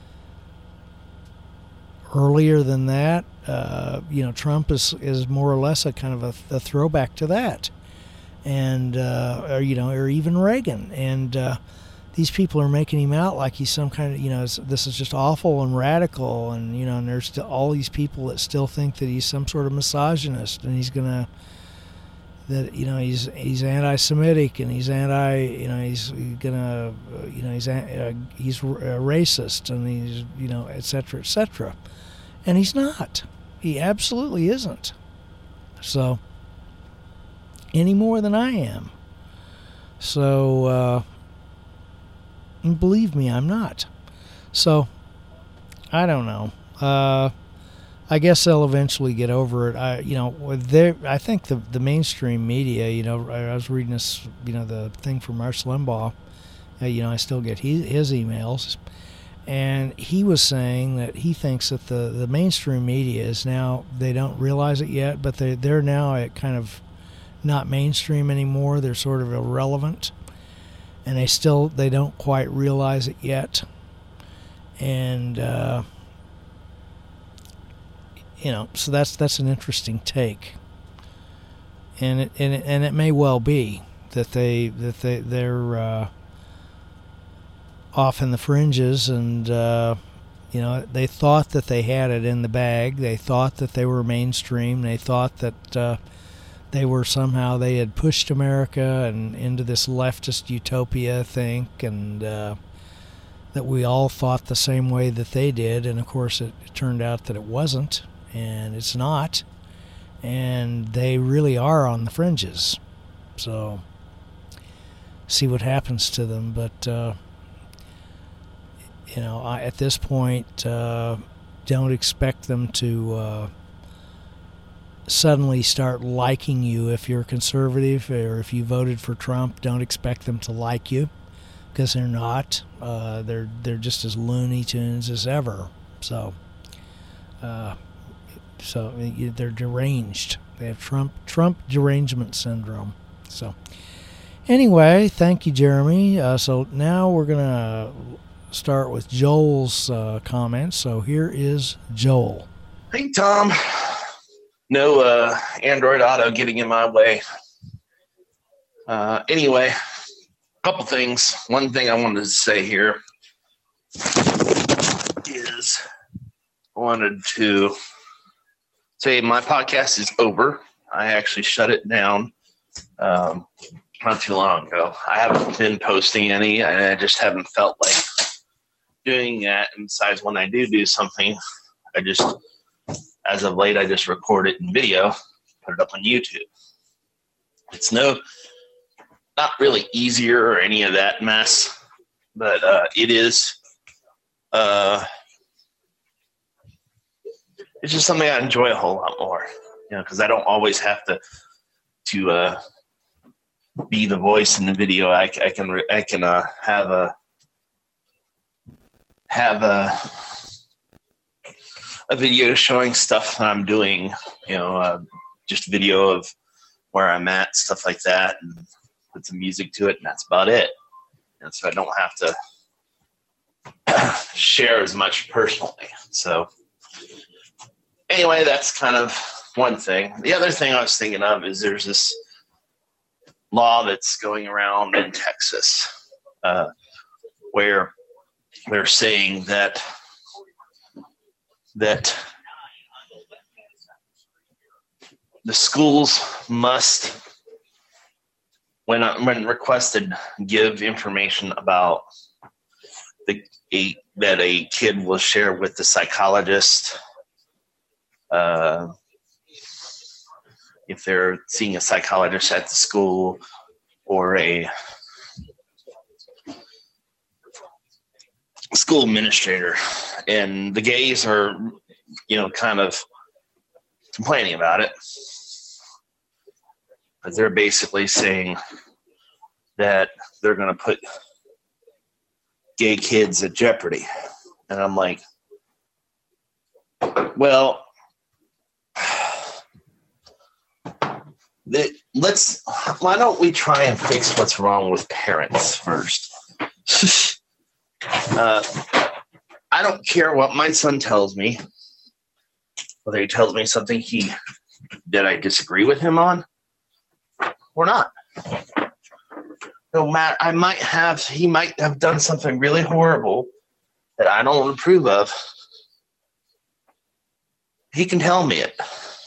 earlier than that, uh, you know, Trump is is more or less a kind of a, a throwback to that, and uh, or you know, or even Reagan. And uh, these people are making him out like he's some kind of, you know, this is just awful and radical, and you know, and there's still all these people that still think that he's some sort of misogynist, and he's gonna. That you know he's he's anti-Semitic, and he's anti you know he's gonna uh, you know he's uh, he's a racist, and he's you know et cetera et cetera, and he's not. He absolutely isn't. So any more than I am. So uh, and believe me, I'm not. So I don't know. Uh, I guess they'll eventually get over it. I, you know, I think the the mainstream media. You know, I was reading this, you know, the thing from Rush Limbaugh. Uh, you know, I still get his, his emails, and he was saying that he thinks that the, the mainstream media is now, they don't realize it yet, but they they're now at kind of not mainstream anymore. They're sort of irrelevant, and they still they don't quite realize it yet, and. Uh, You know, so that's that's an interesting take, and it and it, and it may well be that they that they they're uh, off in the fringes, and uh, you know they thought that they had it in the bag. They thought that they were mainstream. They thought that uh, they were somehow they had pushed America and into this leftist utopia, I think, and uh, that we all thought the same way that they did. And of course, it, it turned out that it wasn't. And it's not, and they really are on the fringes. So, see what happens to them. But uh, you know, I, at this point, uh, don't expect them to uh, suddenly start liking you if you're conservative, or if you voted for Trump. Don't expect them to like you, because they're not. Uh, they're they're just as Looney Tunes as ever. So. Uh, So they're deranged. They have Trump Trump derangement syndrome. So anyway, thank you, Jeremy. Uh, so now we're gonna start with Joel's uh, comments. So here is Joel. Hey, Tom. No uh, Android Auto getting in my way. Uh, anyway, a couple things. One thing I wanted to say here is I wanted to say my podcast is over. I actually shut it down um, not too long ago. I haven't been posting any, and I just haven't felt like doing that. And besides, when I do do something, I just, as of late, I just record it in video, put it up on YouTube. It's no, not really easier or any of that mess, but uh, it is, uh, it's just something I enjoy a whole lot more, you know, because I don't always have to, to uh, be the voice in the video. I, I can, I can uh, have a, have a, a video showing stuff that I'm doing, you know, uh, just video of where I'm at, stuff like that, and put some music to it, and that's about it. And so I don't have to share as much personally. So anyway, that's kind of one thing. The other thing I was thinking of is there's this law that's going around in Texas uh, where they're saying that that the schools must, when when requested, give information about the a, that a kid will share with the psychologist. Uh, if they're seeing a psychologist at the school or a school administrator, and the gays are, you know, kind of complaining about it, but they're basically saying that they're going to put gay kids at jeopardy. And I'm like, well, that, let's, why don't we try and fix what's wrong with parents first? uh, I don't care what my son tells me, whether he tells me something he that I disagree with him on or not. No matter, I might have, he might have done something really horrible that I don't approve of. He can tell me it.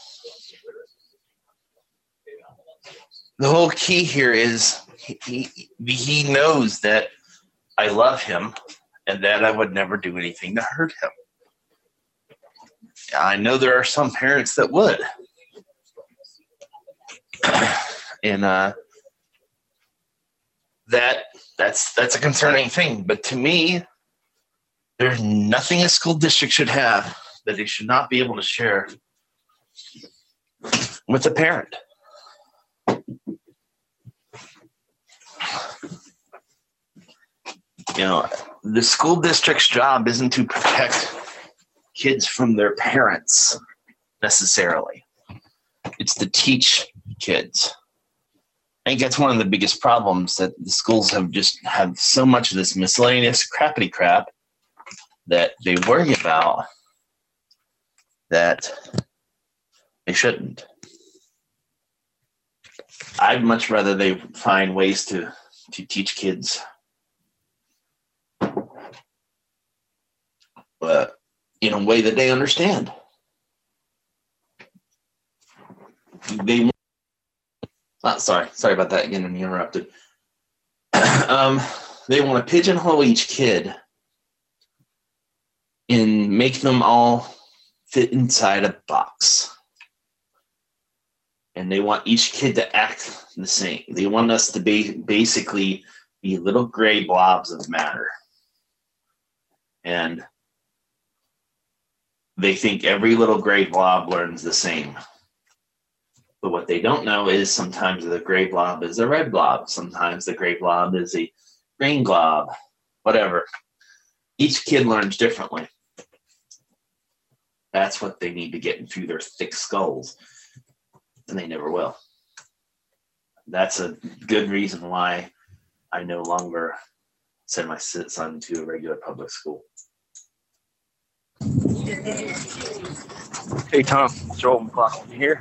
The whole key here is he, he, he knows that I love him and that I would never do anything to hurt him. I know there are some parents that would. And uh, that that's that's a concerning thing. But to me, there's nothing a school district should have that they should not be able to share with a parent. You know, the school district's job isn't to protect kids from their parents necessarily. It's to teach kids. I think that's one of the biggest problems, that the schools have just have so much of this miscellaneous crappity crap that they worry about that they shouldn't. I'd much rather they find ways to, to teach kids. But in a way that they understand. They, oh, sorry, sorry about that, getting interrupted. um, they want to pigeonhole each kid and make them all fit inside a box. And they want each kid to act the same. They want us to be basically be little gray blobs of matter. And they think every little gray blob learns the same. But what they don't know is sometimes the gray blob is a red blob. Sometimes the gray blob is a green blob. Whatever. Each kid learns differently. That's what they need to get through their thick skulls, and they never will. That's a good reason why I no longer send my son to a regular public school. Hey, Tom. Joel McLaughlin here.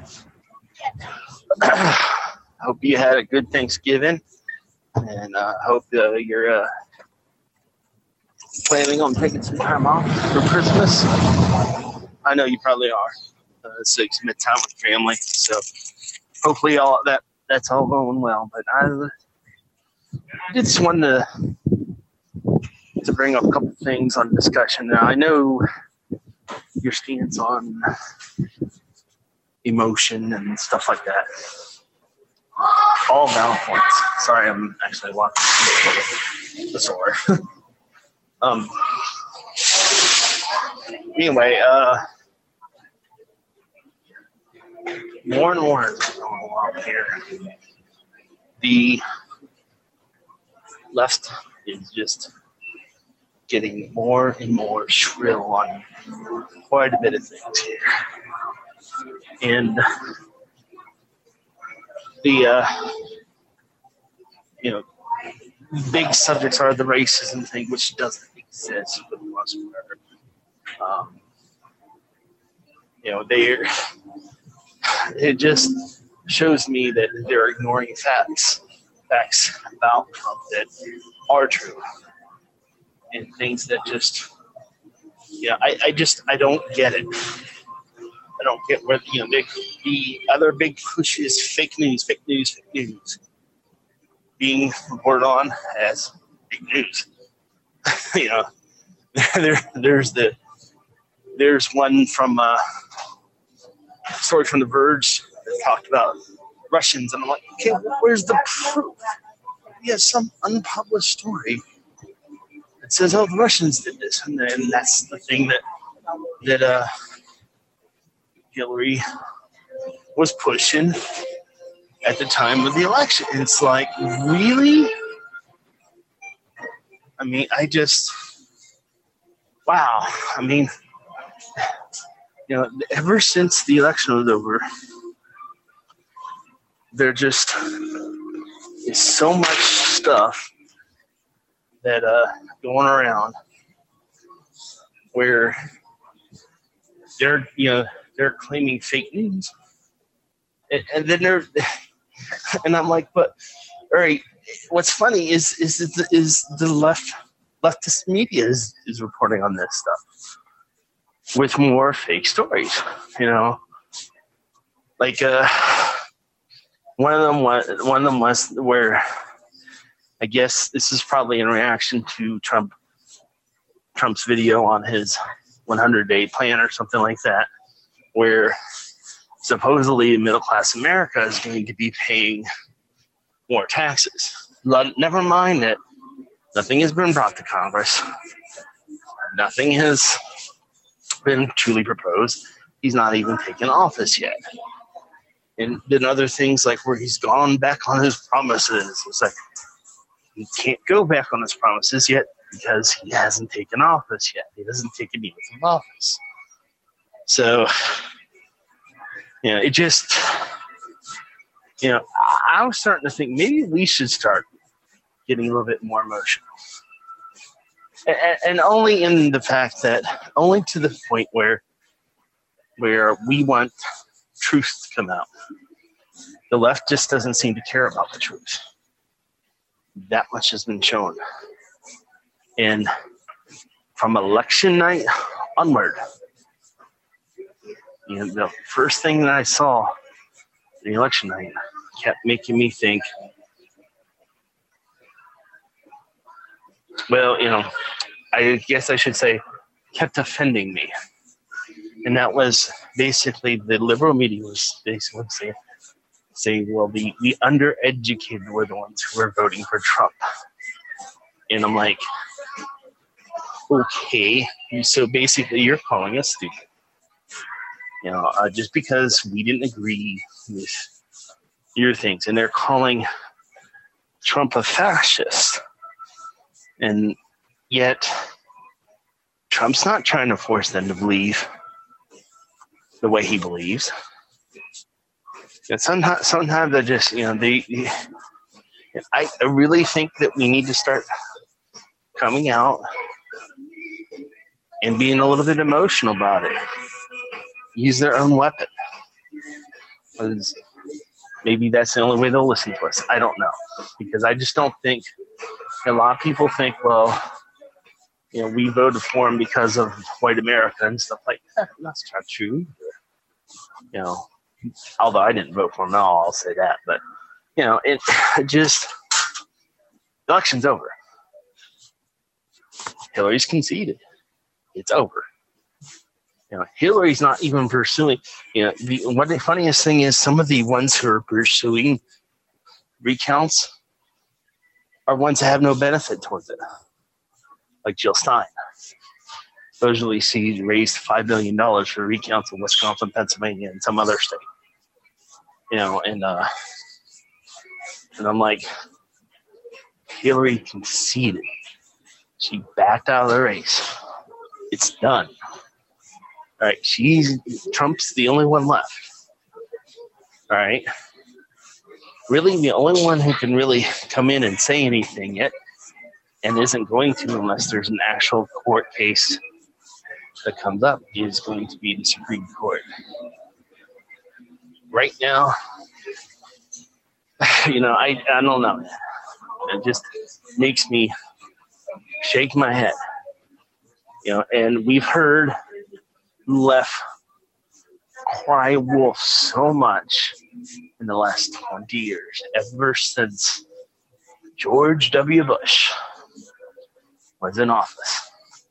Hope you had a good Thanksgiving, and I uh, hope uh, you're uh, planning on taking some time off for Christmas. I know you probably are, uh, so you spend time with family. So hopefully all that that's all going well. But I just wanted to to bring up a couple things on discussion. Now I know your stance on emotion and stuff like that. All valid points. Sorry, I'm actually watching the store. um. Anyway, uh, more and more is going on here. The left is just getting more and more shrill on quite a bit of things here. And the, uh, you know, big subjects are the racism thing, which doesn't exist for the most part. Um, you know, they're, it just shows me that they're ignoring facts, facts about Trump that are true. And things that just, yeah, I, I just, I don't get it. I don't get where, you know, the, the other big push is fake news, fake news, fake news. Being reported on as fake news. You know, there, there's the, there's one from, uh, story from The Verge that talked about Russians. And I'm like, okay, where's the proof? We have some unpublished story that says, oh, the Russians did this. And then that's the thing that, that, uh, Hillary was pushing at the time of the election. It's like, really? I mean, I just, wow. I mean, you know, ever since the election was over, there just is so much stuff that uh going around where they're, you know, they're claiming fake news, and, and then they're, and I'm like, but all right, what's funny is is the, is the left leftist media is, is reporting on this stuff with more fake stories, you know, like uh, one of them was one of them was where I guess this is probably in reaction to Trump Trump's video on his one hundred day plan or something like that, where supposedly middle class America is going to be paying more taxes. Never mind that nothing has been brought to Congress. Nothing has been truly proposed. He's not even taken office yet. And then other things like where he's gone back on his promises. It's like he can't go back on his promises yet because he hasn't taken office yet. He doesn't take any oath of office. So, you know, it just, you know, I was starting to think maybe we should start getting a little bit more emotional. And, and only in the fact that, only to the point where, where we want truth to come out. The left just doesn't seem to care about the truth. That much has been shown. And from election night onward, you know, the first thing that I saw the election night kept making me think, well, you know, I guess I should say kept offending me. And that was basically the liberal media was basically saying, saying well, the, the undereducated were the ones who were voting for Trump. And I'm like, okay, so basically you're calling us stupid. You know, uh, just because we didn't agree with your things. And they're calling Trump a fascist. And yet, Trump's not trying to force them to believe the way he believes. And sometimes, sometimes I just, you know, they, I, I really think that we need to start coming out and being a little bit emotional about it. Use their own weapon. Because maybe that's the only way they'll listen to us. I don't know. Because I just don't think, a lot of people think, well, you know, we voted for him because of white America and stuff like that. That's not true. You know, although I didn't vote for him, no, I'll say that. But, you know, it just, the election's over. Hillary's conceded. It's over. You know, Hillary's not even pursuing. You know, the, what the funniest thing is, some of the ones who are pursuing recounts are ones that have no benefit towards it, like Jill Stein. Supposedly, she raised five billion dollars for recounts in Wisconsin, Pennsylvania, and some other state. You know, and uh, and I'm like, Hillary conceded. She backed out of the race. It's done. All right, she's Trump's the only one left. All right. Really, the only one who can really come in and say anything yet, and isn't going to unless there's an actual court case that comes up, is going to be the Supreme Court. Right now, you know, I, I don't know. It just makes me shake my head. You know, and we've heard left cry wolf so much in the last twenty years, ever since George W. Bush was in office.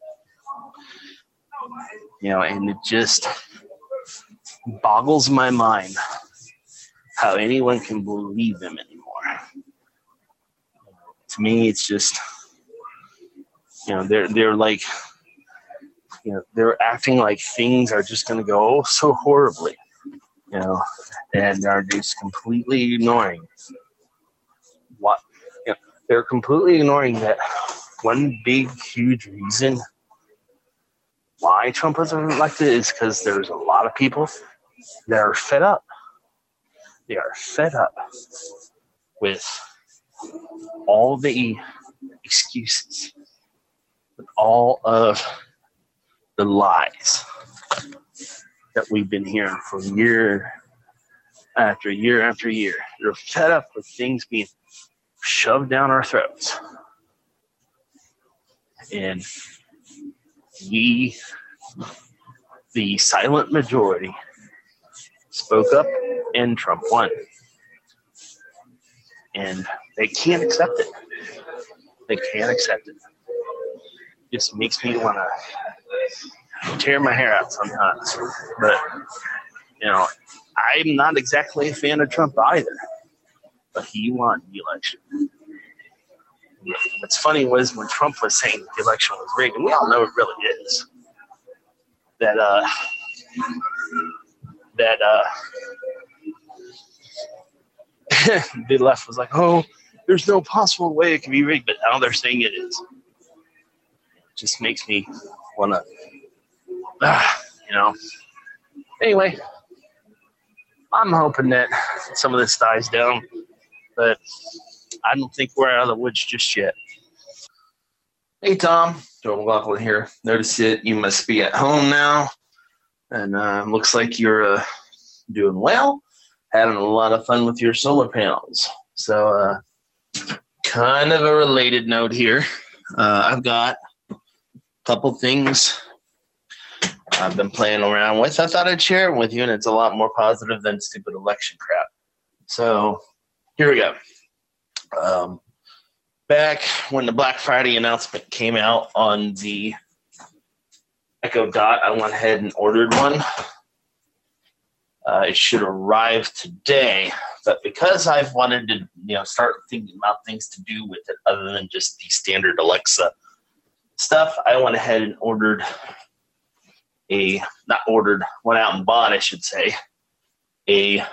You know, and it just boggles my mind how anyone can believe them anymore. To me, it's just, you know, they're they're like, you know, they're acting like things are just going to go so horribly, you know, and are just completely ignoring what, you know, they're completely ignoring that one big, huge reason why Trump was elected is because there's a lot of people that are fed up. They are fed up with all the excuses, with all of the lies that we've been hearing for year after year after year. They're fed up with things being shoved down our throats. And we, the silent majority, spoke up and Trump won. And they can't accept it. They can't accept it. It just makes me want to tear my hair out sometimes. But, you know, I'm not exactly a fan of Trump either. But he won the election. What's funny was when Trump was saying the election was rigged, and we all know it really is, that, uh, that, uh, the left was like, oh, there's no possible way it can be rigged, but now they're saying it is. It just makes me want to, uh, you know. Anyway, I'm hoping that some of this dies down, but I don't think we're out of the woods just yet. Hey, Tom. Joe McLaughlin here. Notice it. You must be at home now. And uh, looks like you're uh, doing well. Having a lot of fun with your solar panels. So, uh, kind of a related note here. Uh, I've got a couple things I've been playing around with. I thought I'd share it with you, and it's a lot more positive than stupid election crap. So, here we go. Um, back when the Black Friday announcement came out on the Echo Dot, I went ahead and ordered one. Uh, it should arrive today, but because I've wanted to, you know, start thinking about things to do with it other than just the standard Alexa stuff, I went ahead and ordered a, not ordered, went out and bought, I should say, a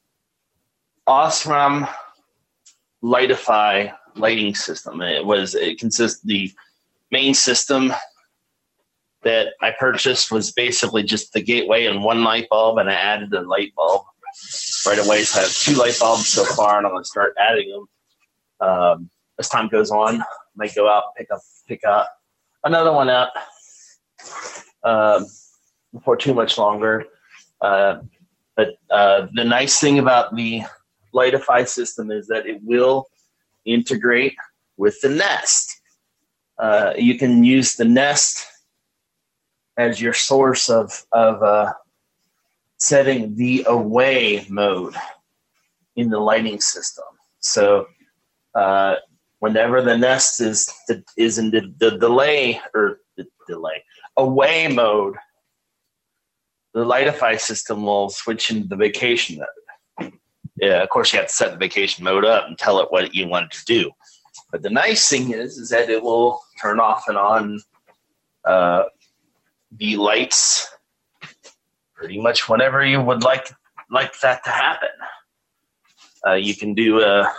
Osram Lightify lighting system. It was, it consists, the main system that I purchased was basically just the gateway and one light bulb, and I added a light bulb right away. So I have two light bulbs so far, and I'm going to start adding them um, as time goes on. I might go out, pick up, pick up another one up um, before too much longer. Uh, but uh, the nice thing about the Lightify system is that it will integrate with the Nest. Uh, you can use the Nest as your source of, of uh, setting the away mode in the lighting system. So uh, whenever the Nest is is in the, the delay or the delay away mode, the Lightify system will switch into the vacation mode. Yeah, of course, you have to set the vacation mode up and tell it what you want it to do. But the nice thing is, is that it will turn off and on uh, the lights pretty much whenever you would like like that to happen. Uh, you can do a,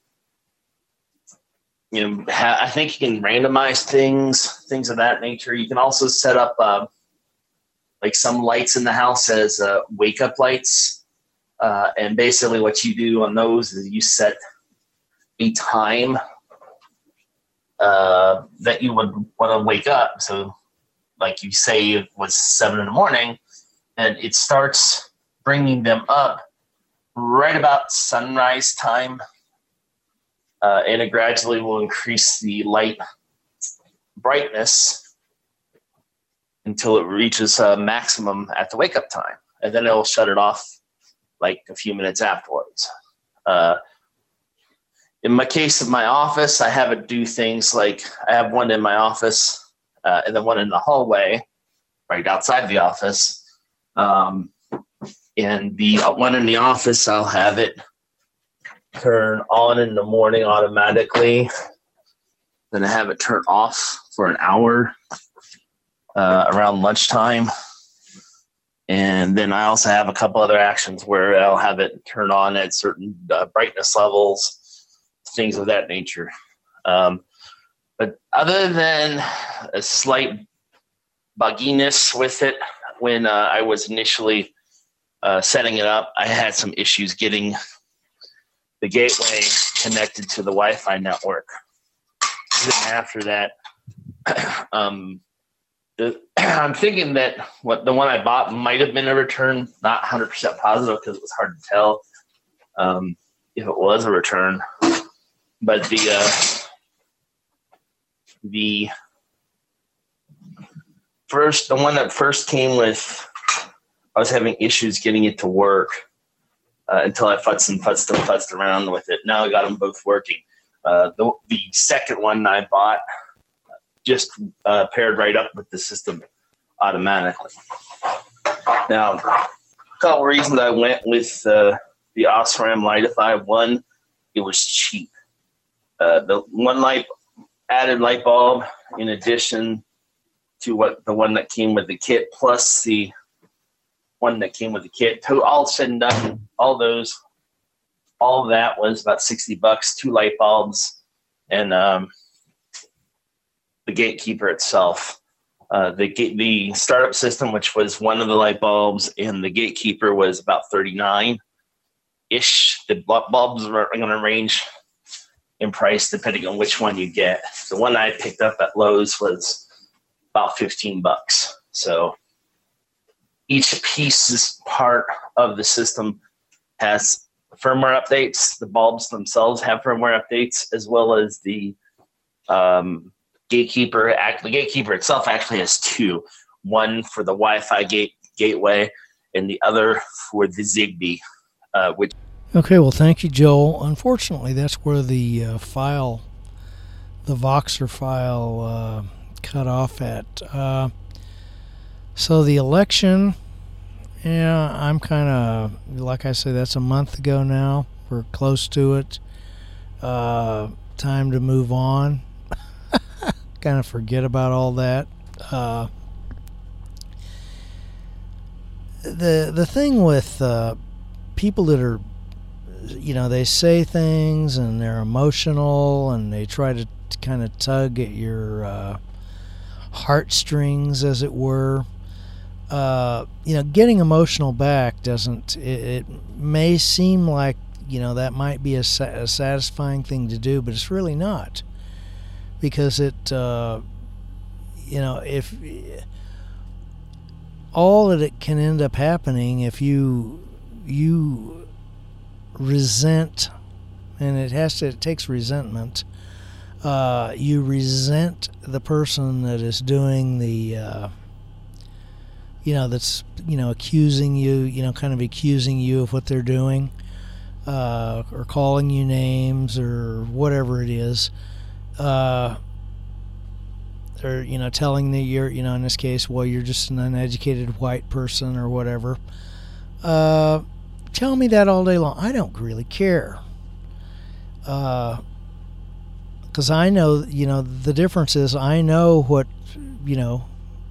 you know, ha- I think you can randomize things, things of that nature. You can also set up uh, like some lights in the house as uh, wake up lights. Uh, and basically what you do on those is you set a time uh, that you would want to wake up. So like you say it was seven in the morning, and it starts bringing them up right about sunrise time. Uh, and it gradually will increase the light brightness until it reaches a maximum at the wake up time. And then it'll shut it off like a few minutes afterwards. Uh, in my case of my office, I have it do things like I have one in my office uh, and then one in the hallway right outside the office. Um, and the one in the office, I'll have it turn on in the morning automatically. Then I have it turn off for an hour uh, around lunchtime. And then I also have a couple other actions where I'll have it turn on at certain uh, brightness levels, things of that nature. Um, but other than a slight bugginess with it, when uh, I was initially uh, setting it up, I had some issues getting the gateway connected to the Wi-Fi network. Then after that, um, the, I'm thinking that what the one I bought might have been a return, not one hundred percent positive because it was hard to tell um, if it was a return. But the uh, the first, the one that first came with, I was having issues getting it to work uh, until I futzed and futzed and futzed around with it. Now I got them both working. Uh, the, the second one I bought just uh, paired right up with the system automatically. Now, a couple reasons I went with uh, the Osram Lightify. One, it was cheap. Uh, the one light added light bulb in addition to what the one that came with the kit, plus the one that came with the kit. All said and done, all those, all of that was about sixty bucks, two light bulbs, and um, the gatekeeper itself. Uh, the gate, the startup system, which was one of the light bulbs, and the gatekeeper was about thirty-nine ish. The bulbs are going to range in price depending on which one you get. The one I picked up at Lowe's was about fifteen bucks. So each piece is part of the system has firmware updates. The bulbs themselves have firmware updates, as well as the um, gatekeeper. The gatekeeper itself actually has two: one for the Wi-Fi gate gateway, and the other for the Zigbee. Uh, which okay, well, thank you, Joel. Unfortunately, that's where the uh, file, the Voxer file, uh, cut off at. Uh, so the election. Yeah, I'm kind of, like I said, that's a month ago now. We're close to it. Uh, time to move on. Kind of forget about all that. Uh, the the thing with uh, people that are, you know, they say things and they're emotional and they try to kind of tug at your uh, heartstrings, as it were. Uh, you know, getting emotional back doesn't, it, it may seem like, you know, that might be a, a satisfying thing to do, but it's really not. Because it, uh, you know, if all that it can end up happening if you, you resent, and it has to, it takes resentment, uh, you resent the person that is doing the, uh, you know, that's, you know, accusing you, you know, kind of accusing you of what they're doing, uh, or calling you names or whatever it is, uh, or, you know, telling that you're, you know, in this case, well, you're just an uneducated white person or whatever. Uh, tell me that all day long. I don't really care. Uh, because I know, you know, the difference is I know what, you know,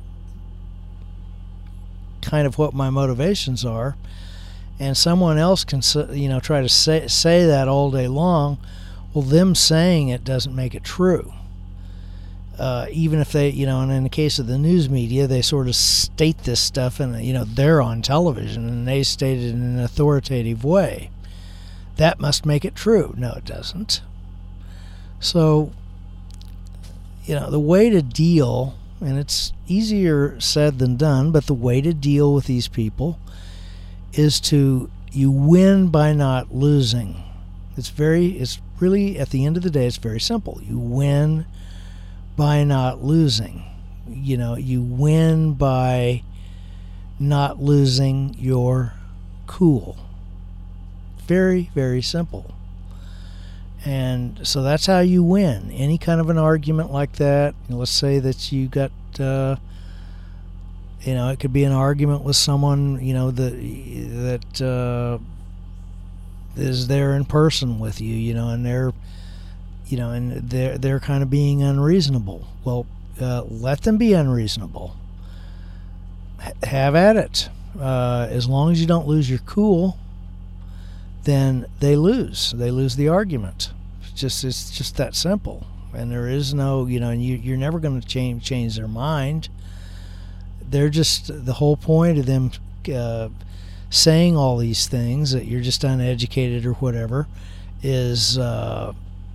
kind of what my motivations are, and someone else can, you know, try to say say that all day long. Well, them saying it doesn't make it true. Uh, even if they, you know, and in the case of the news media, they sort of state this stuff, and you know, they're on television and they state it in an authoritative way. That must make it true. No, it doesn't. So, you know, the way to deal, and it's easier said than done, but the way to deal with these people is to, you win by not losing. It's very, it's really, at the end of the day, it's very simple. You win by not losing. You know, you win by not losing your cool. Very, very simple. And so that's how you win. Any kind of an argument like that, you know, let's say that you got, uh, you know, it could be an argument with someone, you know, that, that uh, is there in person with you, you know, and they're, you know, and they're, they're kind of being unreasonable. Well, uh, let them be unreasonable. H- have at it. Uh, as long as you don't lose your cool, then they lose. They lose the argument. It's just it's just that simple. And there is no, you know, and you, you're never going to change change their mind. They're just, the whole point of them uh, saying all these things, that you're just uneducated or whatever, is uh,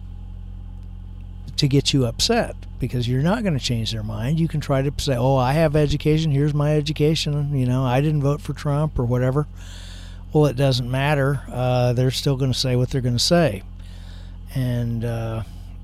to get you upset, because you're not going to change their mind. You can try to say, oh, I have education, here's my education, you know, I didn't vote for Trump or whatever. Well, it doesn't matter. Uh, they're still going to say what they're going to say. And uh,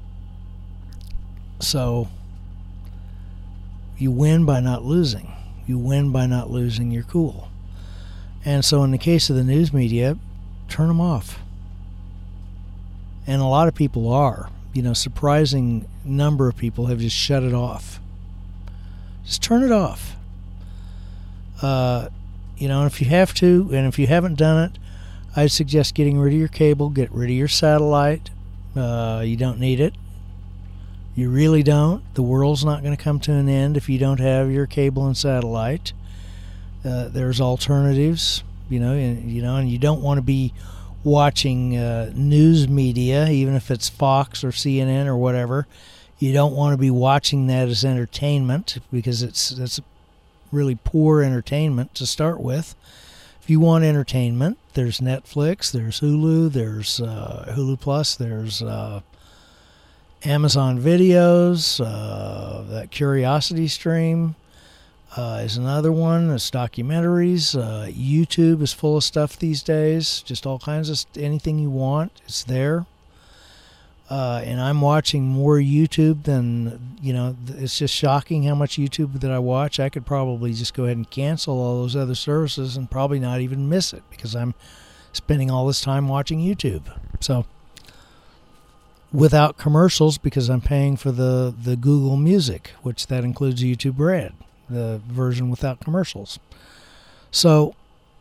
so you win by not losing. You win by not losing your cool. And so in the case of the news media, turn them off. And a lot of people are. You know, surprising number of people have just shut it off. Just turn it off. Uh... You know, if you have to, and if you haven't done it, I'd suggest getting rid of your cable, get rid of your satellite. Uh, you don't need it. You really don't. The world's not going to come to an end if you don't have your cable and satellite. Uh, there's alternatives, you know, and you know, and you don't want to be watching uh, news media, even if it's Fox or C N N or whatever. You don't want to be watching that as entertainment, because it's it's really poor entertainment to start with. If you want entertainment, there's Netflix, there's Hulu, there's uh, Hulu Plus, there's uh, Amazon Videos, uh, that Curiosity Stream uh, is another one. There's documentaries. Uh, YouTube is full of stuff these days. Just all kinds of st- anything you want, it's there. Uh, and I'm watching more YouTube than, you know, it's just shocking how much YouTube that I watch. I could probably just go ahead and cancel all those other services and probably not even miss it, because I'm spending all this time watching YouTube. So, without commercials, because I'm paying for the, the Google Music, which that includes YouTube Red, the version without commercials. So,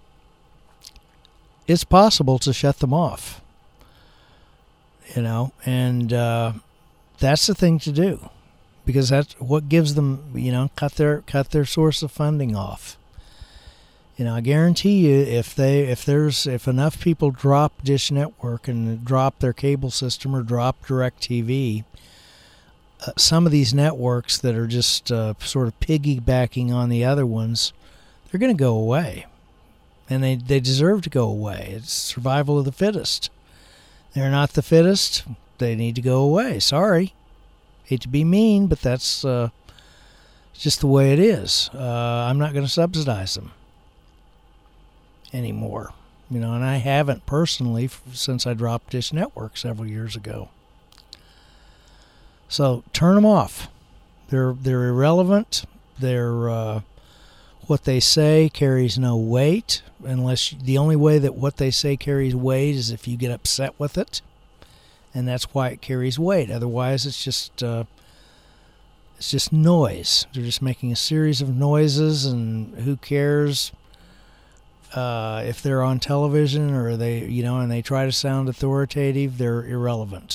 it's possible to shut them off. You know, and uh, that's the thing to do, because that's what gives them, you know, cut their cut their source of funding off. You know, I guarantee you, if they if there's if enough people drop Dish Network and drop their cable system or drop DirecTV, uh, some of these networks that are just uh, sort of piggybacking on the other ones, they're going to go away. And they, they deserve to go away. It's survival of the fittest. They're not the fittest. They need to go away. Sorry. Hate to be mean, but that's uh, just the way it is. Uh, I'm not going to subsidize them anymore. You know, and I haven't personally since I dropped Dish Network several years ago. So turn them off. They're they're irrelevant. They're uh, what they say carries no weight, unless you, the only way that what they say carries weight is if you get upset with it, and that's why it carries weight. Otherwise, it's just uh, it's just noise. They're just making a series of noises, and who cares uh, if they're on television or they, you know, and they try to sound authoritative? They're irrelevant.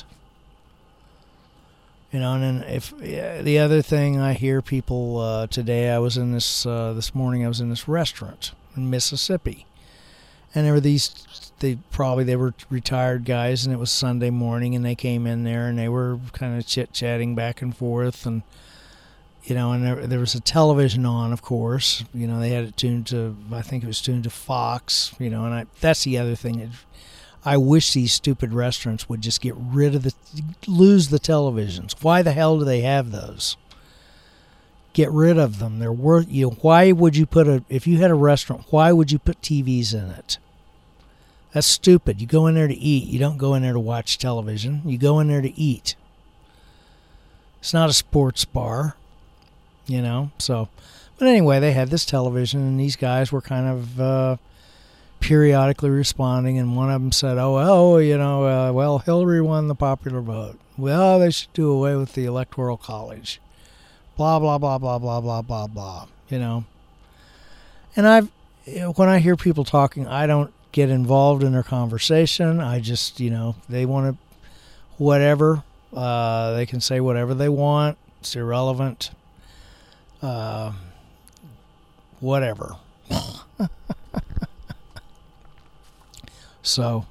You know, and then if yeah, the other thing I hear people uh, today, I was in this uh, this morning. I was in this restaurant in Mississippi, and there were these. They probably they were retired guys, and it was Sunday morning, and they came in there, and they were kind of chit chatting back and forth, and you know, and there, there was a television on, of course. You know, they had it tuned to, I think it was tuned to Fox. You know, and I that's the other thing. It, I wish these stupid restaurants would just get rid of the, lose the televisions. Why the hell do they have those? Get rid of them. They're worth, you know, why would you put a, if you had a restaurant, why would you put T Vs in it? That's stupid. You go in there to eat. You don't go in there to watch television. You go in there to eat. It's not a sports bar, you know, so, but anyway, they had this television, and these guys were kind of, uh, periodically responding, and one of them said, oh, well, you know, uh, well, Hillary won the popular vote. Well, they should do away with the Electoral College. Blah, blah, blah, blah, blah, blah, blah, blah, you know. And I've, you know, when I hear people talking, I don't get involved in their conversation. I just, you know, they want to, whatever, uh, they can say whatever they want. It's irrelevant. Uh, whatever. So,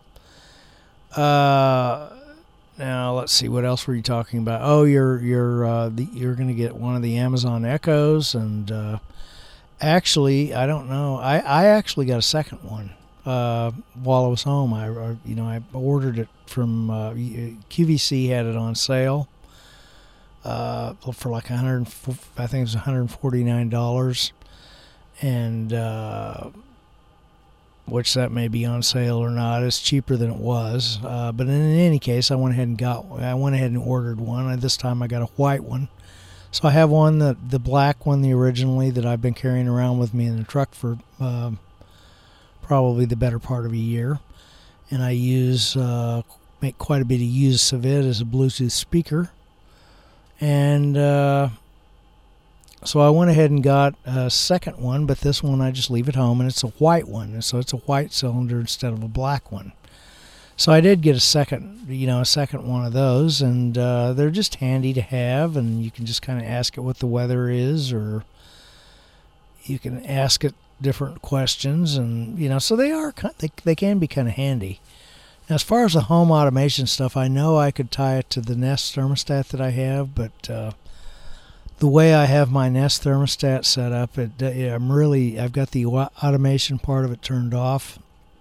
uh, now let's see, what else were you talking about? Oh, you're you're uh, the, you're going to get one of the Amazon Echoes, and uh, actually, I don't know. I, I actually got a second one uh, while I was home. I, I you know I ordered it from uh, Q V C, had it on sale uh, for like a hundred. I think it was one hundred forty-nine dollars, and. Uh, which that may be on sale or not. It's cheaper than it was. Uh, but in any case, I went ahead and got I went ahead and ordered one. And this time I got a white one. So I have one, the, the black one, the originally, that I've been carrying around with me in the truck for uh, probably the better part of a year. And I use, uh, make quite a bit of use of it as a Bluetooth speaker. And uh, so I went ahead and got a second one, but this one I just leave at home, and it's a white one. And so it's a white cylinder instead of a black one. So I did get a second, you know, a second one of those, and uh, they're just handy to have, and you can just kind of ask it what the weather is, or you can ask it different questions, and, you know, so they are, they, they can be kind of handy. Now, as far as the home automation stuff, I know I could tie it to the Nest thermostat that I have, but uh, the way I have my Nest thermostat set up, it, I'm really, I've got the automation part of it turned off.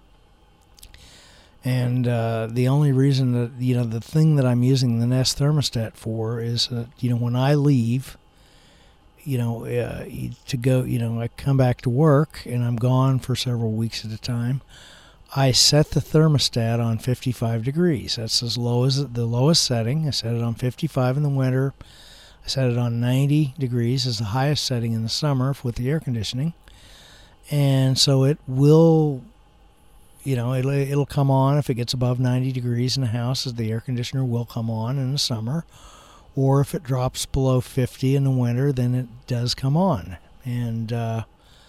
And uh, the only reason that, you know, the thing that I'm using the Nest thermostat for is that, you know, when I leave, you know, uh, to go, you know, I come back to work and I'm gone for several weeks at a time, I set the thermostat on fifty-five degrees. That's as low as the lowest setting. I set it on fifty-five in the winter. I set it on ninety degrees as the highest setting in the summer with the air conditioning. And so it will, you know, it'll, it'll come on if it gets above ninety degrees in the house, as the air conditioner will come on in the summer. Or if it drops below fifty in the winter, then it does come on. And uh,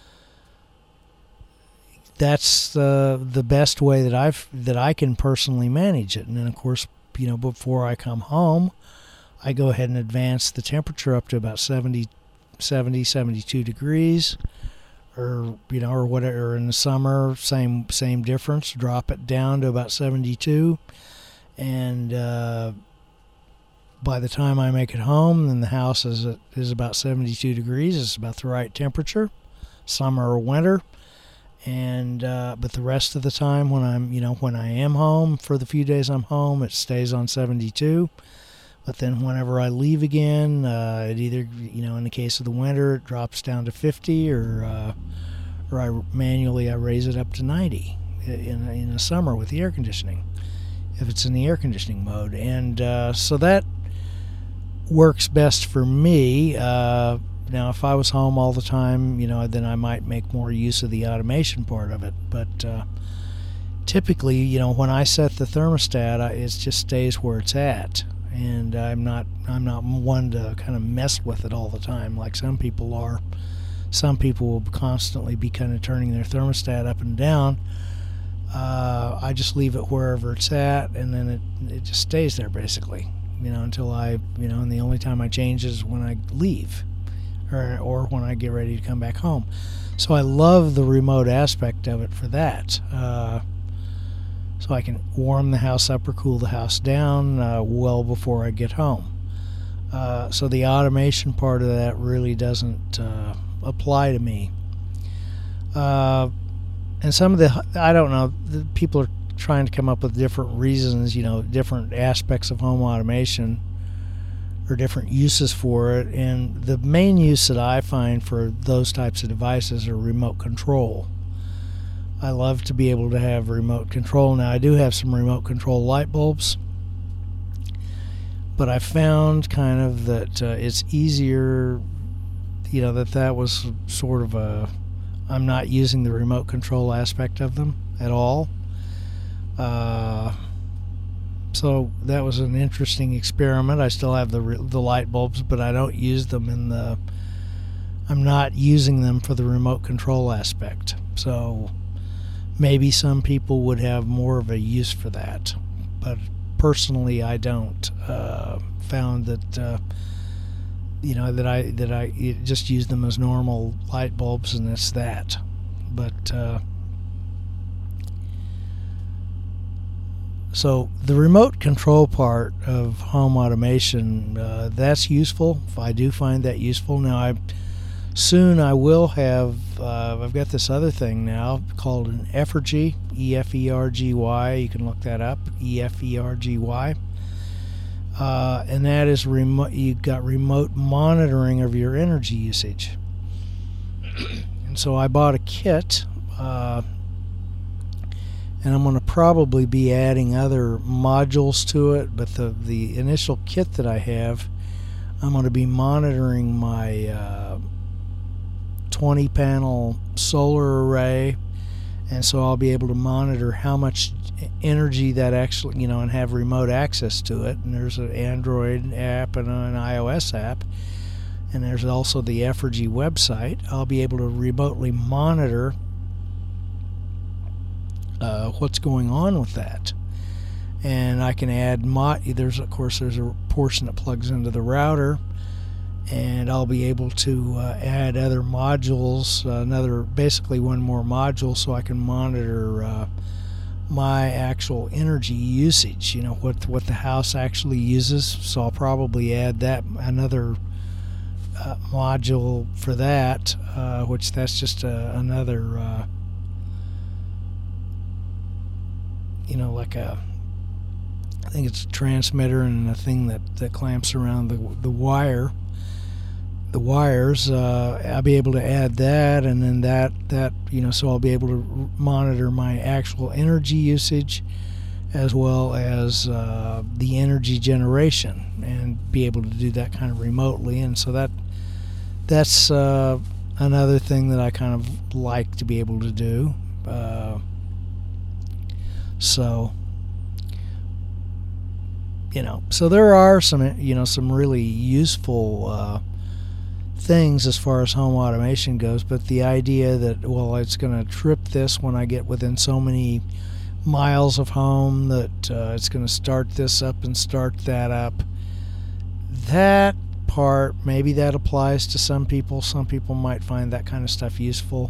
that's uh, the best way that I've that I can personally manage it. And then, of course, you know, before I come home, I go ahead and advance the temperature up to about seventy, seventy, seventy-two degrees, or, you know, or whatever. In the summer, same same difference. Drop it down to about seventy-two, and uh, by the time I make it home, then the house is is about seventy-two degrees. It's about the right temperature, summer or winter. And uh, but the rest of the time, when I'm you know when I am home for the few days I'm home, it stays on seventy-two. But then whenever I leave again, uh, it either you know in the case of the winter, it drops down to fifty, or uh, or I manually I raise it up to ninety in in the summer with the air conditioning, if it's in the air conditioning mode. And uh, so that works best for me. Uh, now, if I was home all the time, you know, then I might make more use of the automation part of it. But uh, typically, you know, when I set the thermostat, I, it just stays where it's at, and I'm not I'm not one to kind of mess with it all the time like some people are. Some people will constantly be kind of turning their thermostat up and down. Uh, I just leave it wherever it's at, and then it it just stays there basically. You know, until I, you know, and the only time I change is when I leave, or or when I get ready to come back home. So I love the remote aspect of it for that. Uh, so I can warm the house up or cool the house down uh, well before I get home. Uh, so the automation part of that really doesn't uh, apply to me. Uh, and some of the, I don't know, the people are trying to come up with different reasons, you know, different aspects of home automation or different uses for it. And the main use that I find for those types of devices are remote control. I love to be able to have remote control. Now, I do have some remote control light bulbs, but I found kind of that uh, it's easier, you know, that that was sort of a, I'm not using the remote control aspect of them at all. Uh, so that was an interesting experiment. I still have the the light bulbs, but I don't use them in the, I'm not using them for the remote control aspect. So maybe some people would have more of a use for that, but personally I don't. Uh, found that uh, you know that I that I just use them as normal light bulbs, and it's that. But uh, so the remote control part of home automation, uh, that's useful. If I do find that useful. Now, I soon I will have, uh, I've got this other thing now called an Efergy, E F E R G Y. You can look that up, E F E R G Y. Uh, and that is remote. You've got remote monitoring of your energy usage. And so I bought a kit. Uh, And I'm going to probably be adding other modules to it, but the, the initial kit that I have, I'm going to be monitoring my uh, twenty panel solar array, and so I'll be able to monitor how much energy that actually, you know, and have remote access to it. And there's an Android app and an iOS app, and there's also the Efergy website. I'll be able to remotely monitor Uh, what's going on with that, and I can add mod. There's of course there's a portion that plugs into the router, and I'll be able to uh, add other modules, uh, another basically one more module, so I can monitor uh, my actual energy usage. You know what what the house actually uses. So I'll probably add that another uh, module for that, uh, which that's just uh, another. Uh, you know, like a, I think it's a transmitter and a thing that, that clamps around the the wire, the wires. Uh, I'll be able to add that, and then that, that, you know, so I'll be able to monitor my actual energy usage as well as uh, the energy generation, and be able to do that kind of remotely. And so that that's uh, another thing that I kind of like to be able to do. Uh, So, you know, so there are some, you know, some really useful uh, things as far as home automation goes, but the idea that, well, it's going to trip this when I get within so many miles of home, that uh, it's going to start this up and start that up, that part, maybe that applies to some people. Some people might find that kind of stuff useful.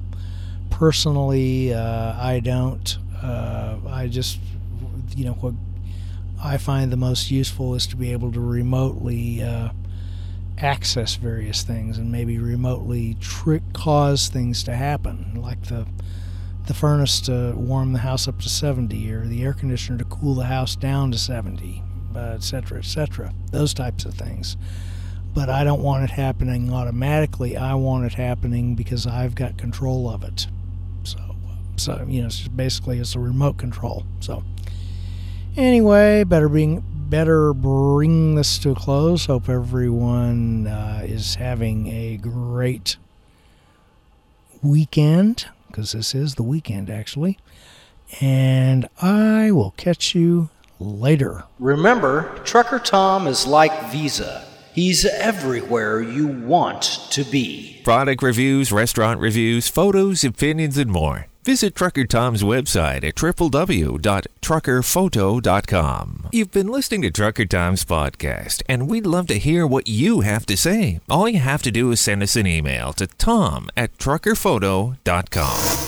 Personally, uh, I don't. Uh, I just, you know, what I find the most useful is to be able to remotely uh, access various things and maybe remotely trick cause things to happen, like the the furnace to warm the house up to seventy, or the air conditioner to cool the house down to seventy, uh, et cetera, et cetera. Those types of things. But I don't want it happening automatically. I want it happening because I've got control of it. So, so you know, it's just basically it's a remote control. So, anyway, better being better bring this to a close. Hope everyone uh, is having a great weekend, because this is the weekend, actually. And I will catch you later. Remember, Trucker Tom is like Visa. He's everywhere you want to be. Product reviews, restaurant reviews, photos, opinions, and more. Visit Trucker Tom's website at w w w dot trucker photo dot com. You've been listening to Trucker Tom's podcast, and we'd love to hear what you have to say. All you have to do is send us an email to tom at trucker photo dot com.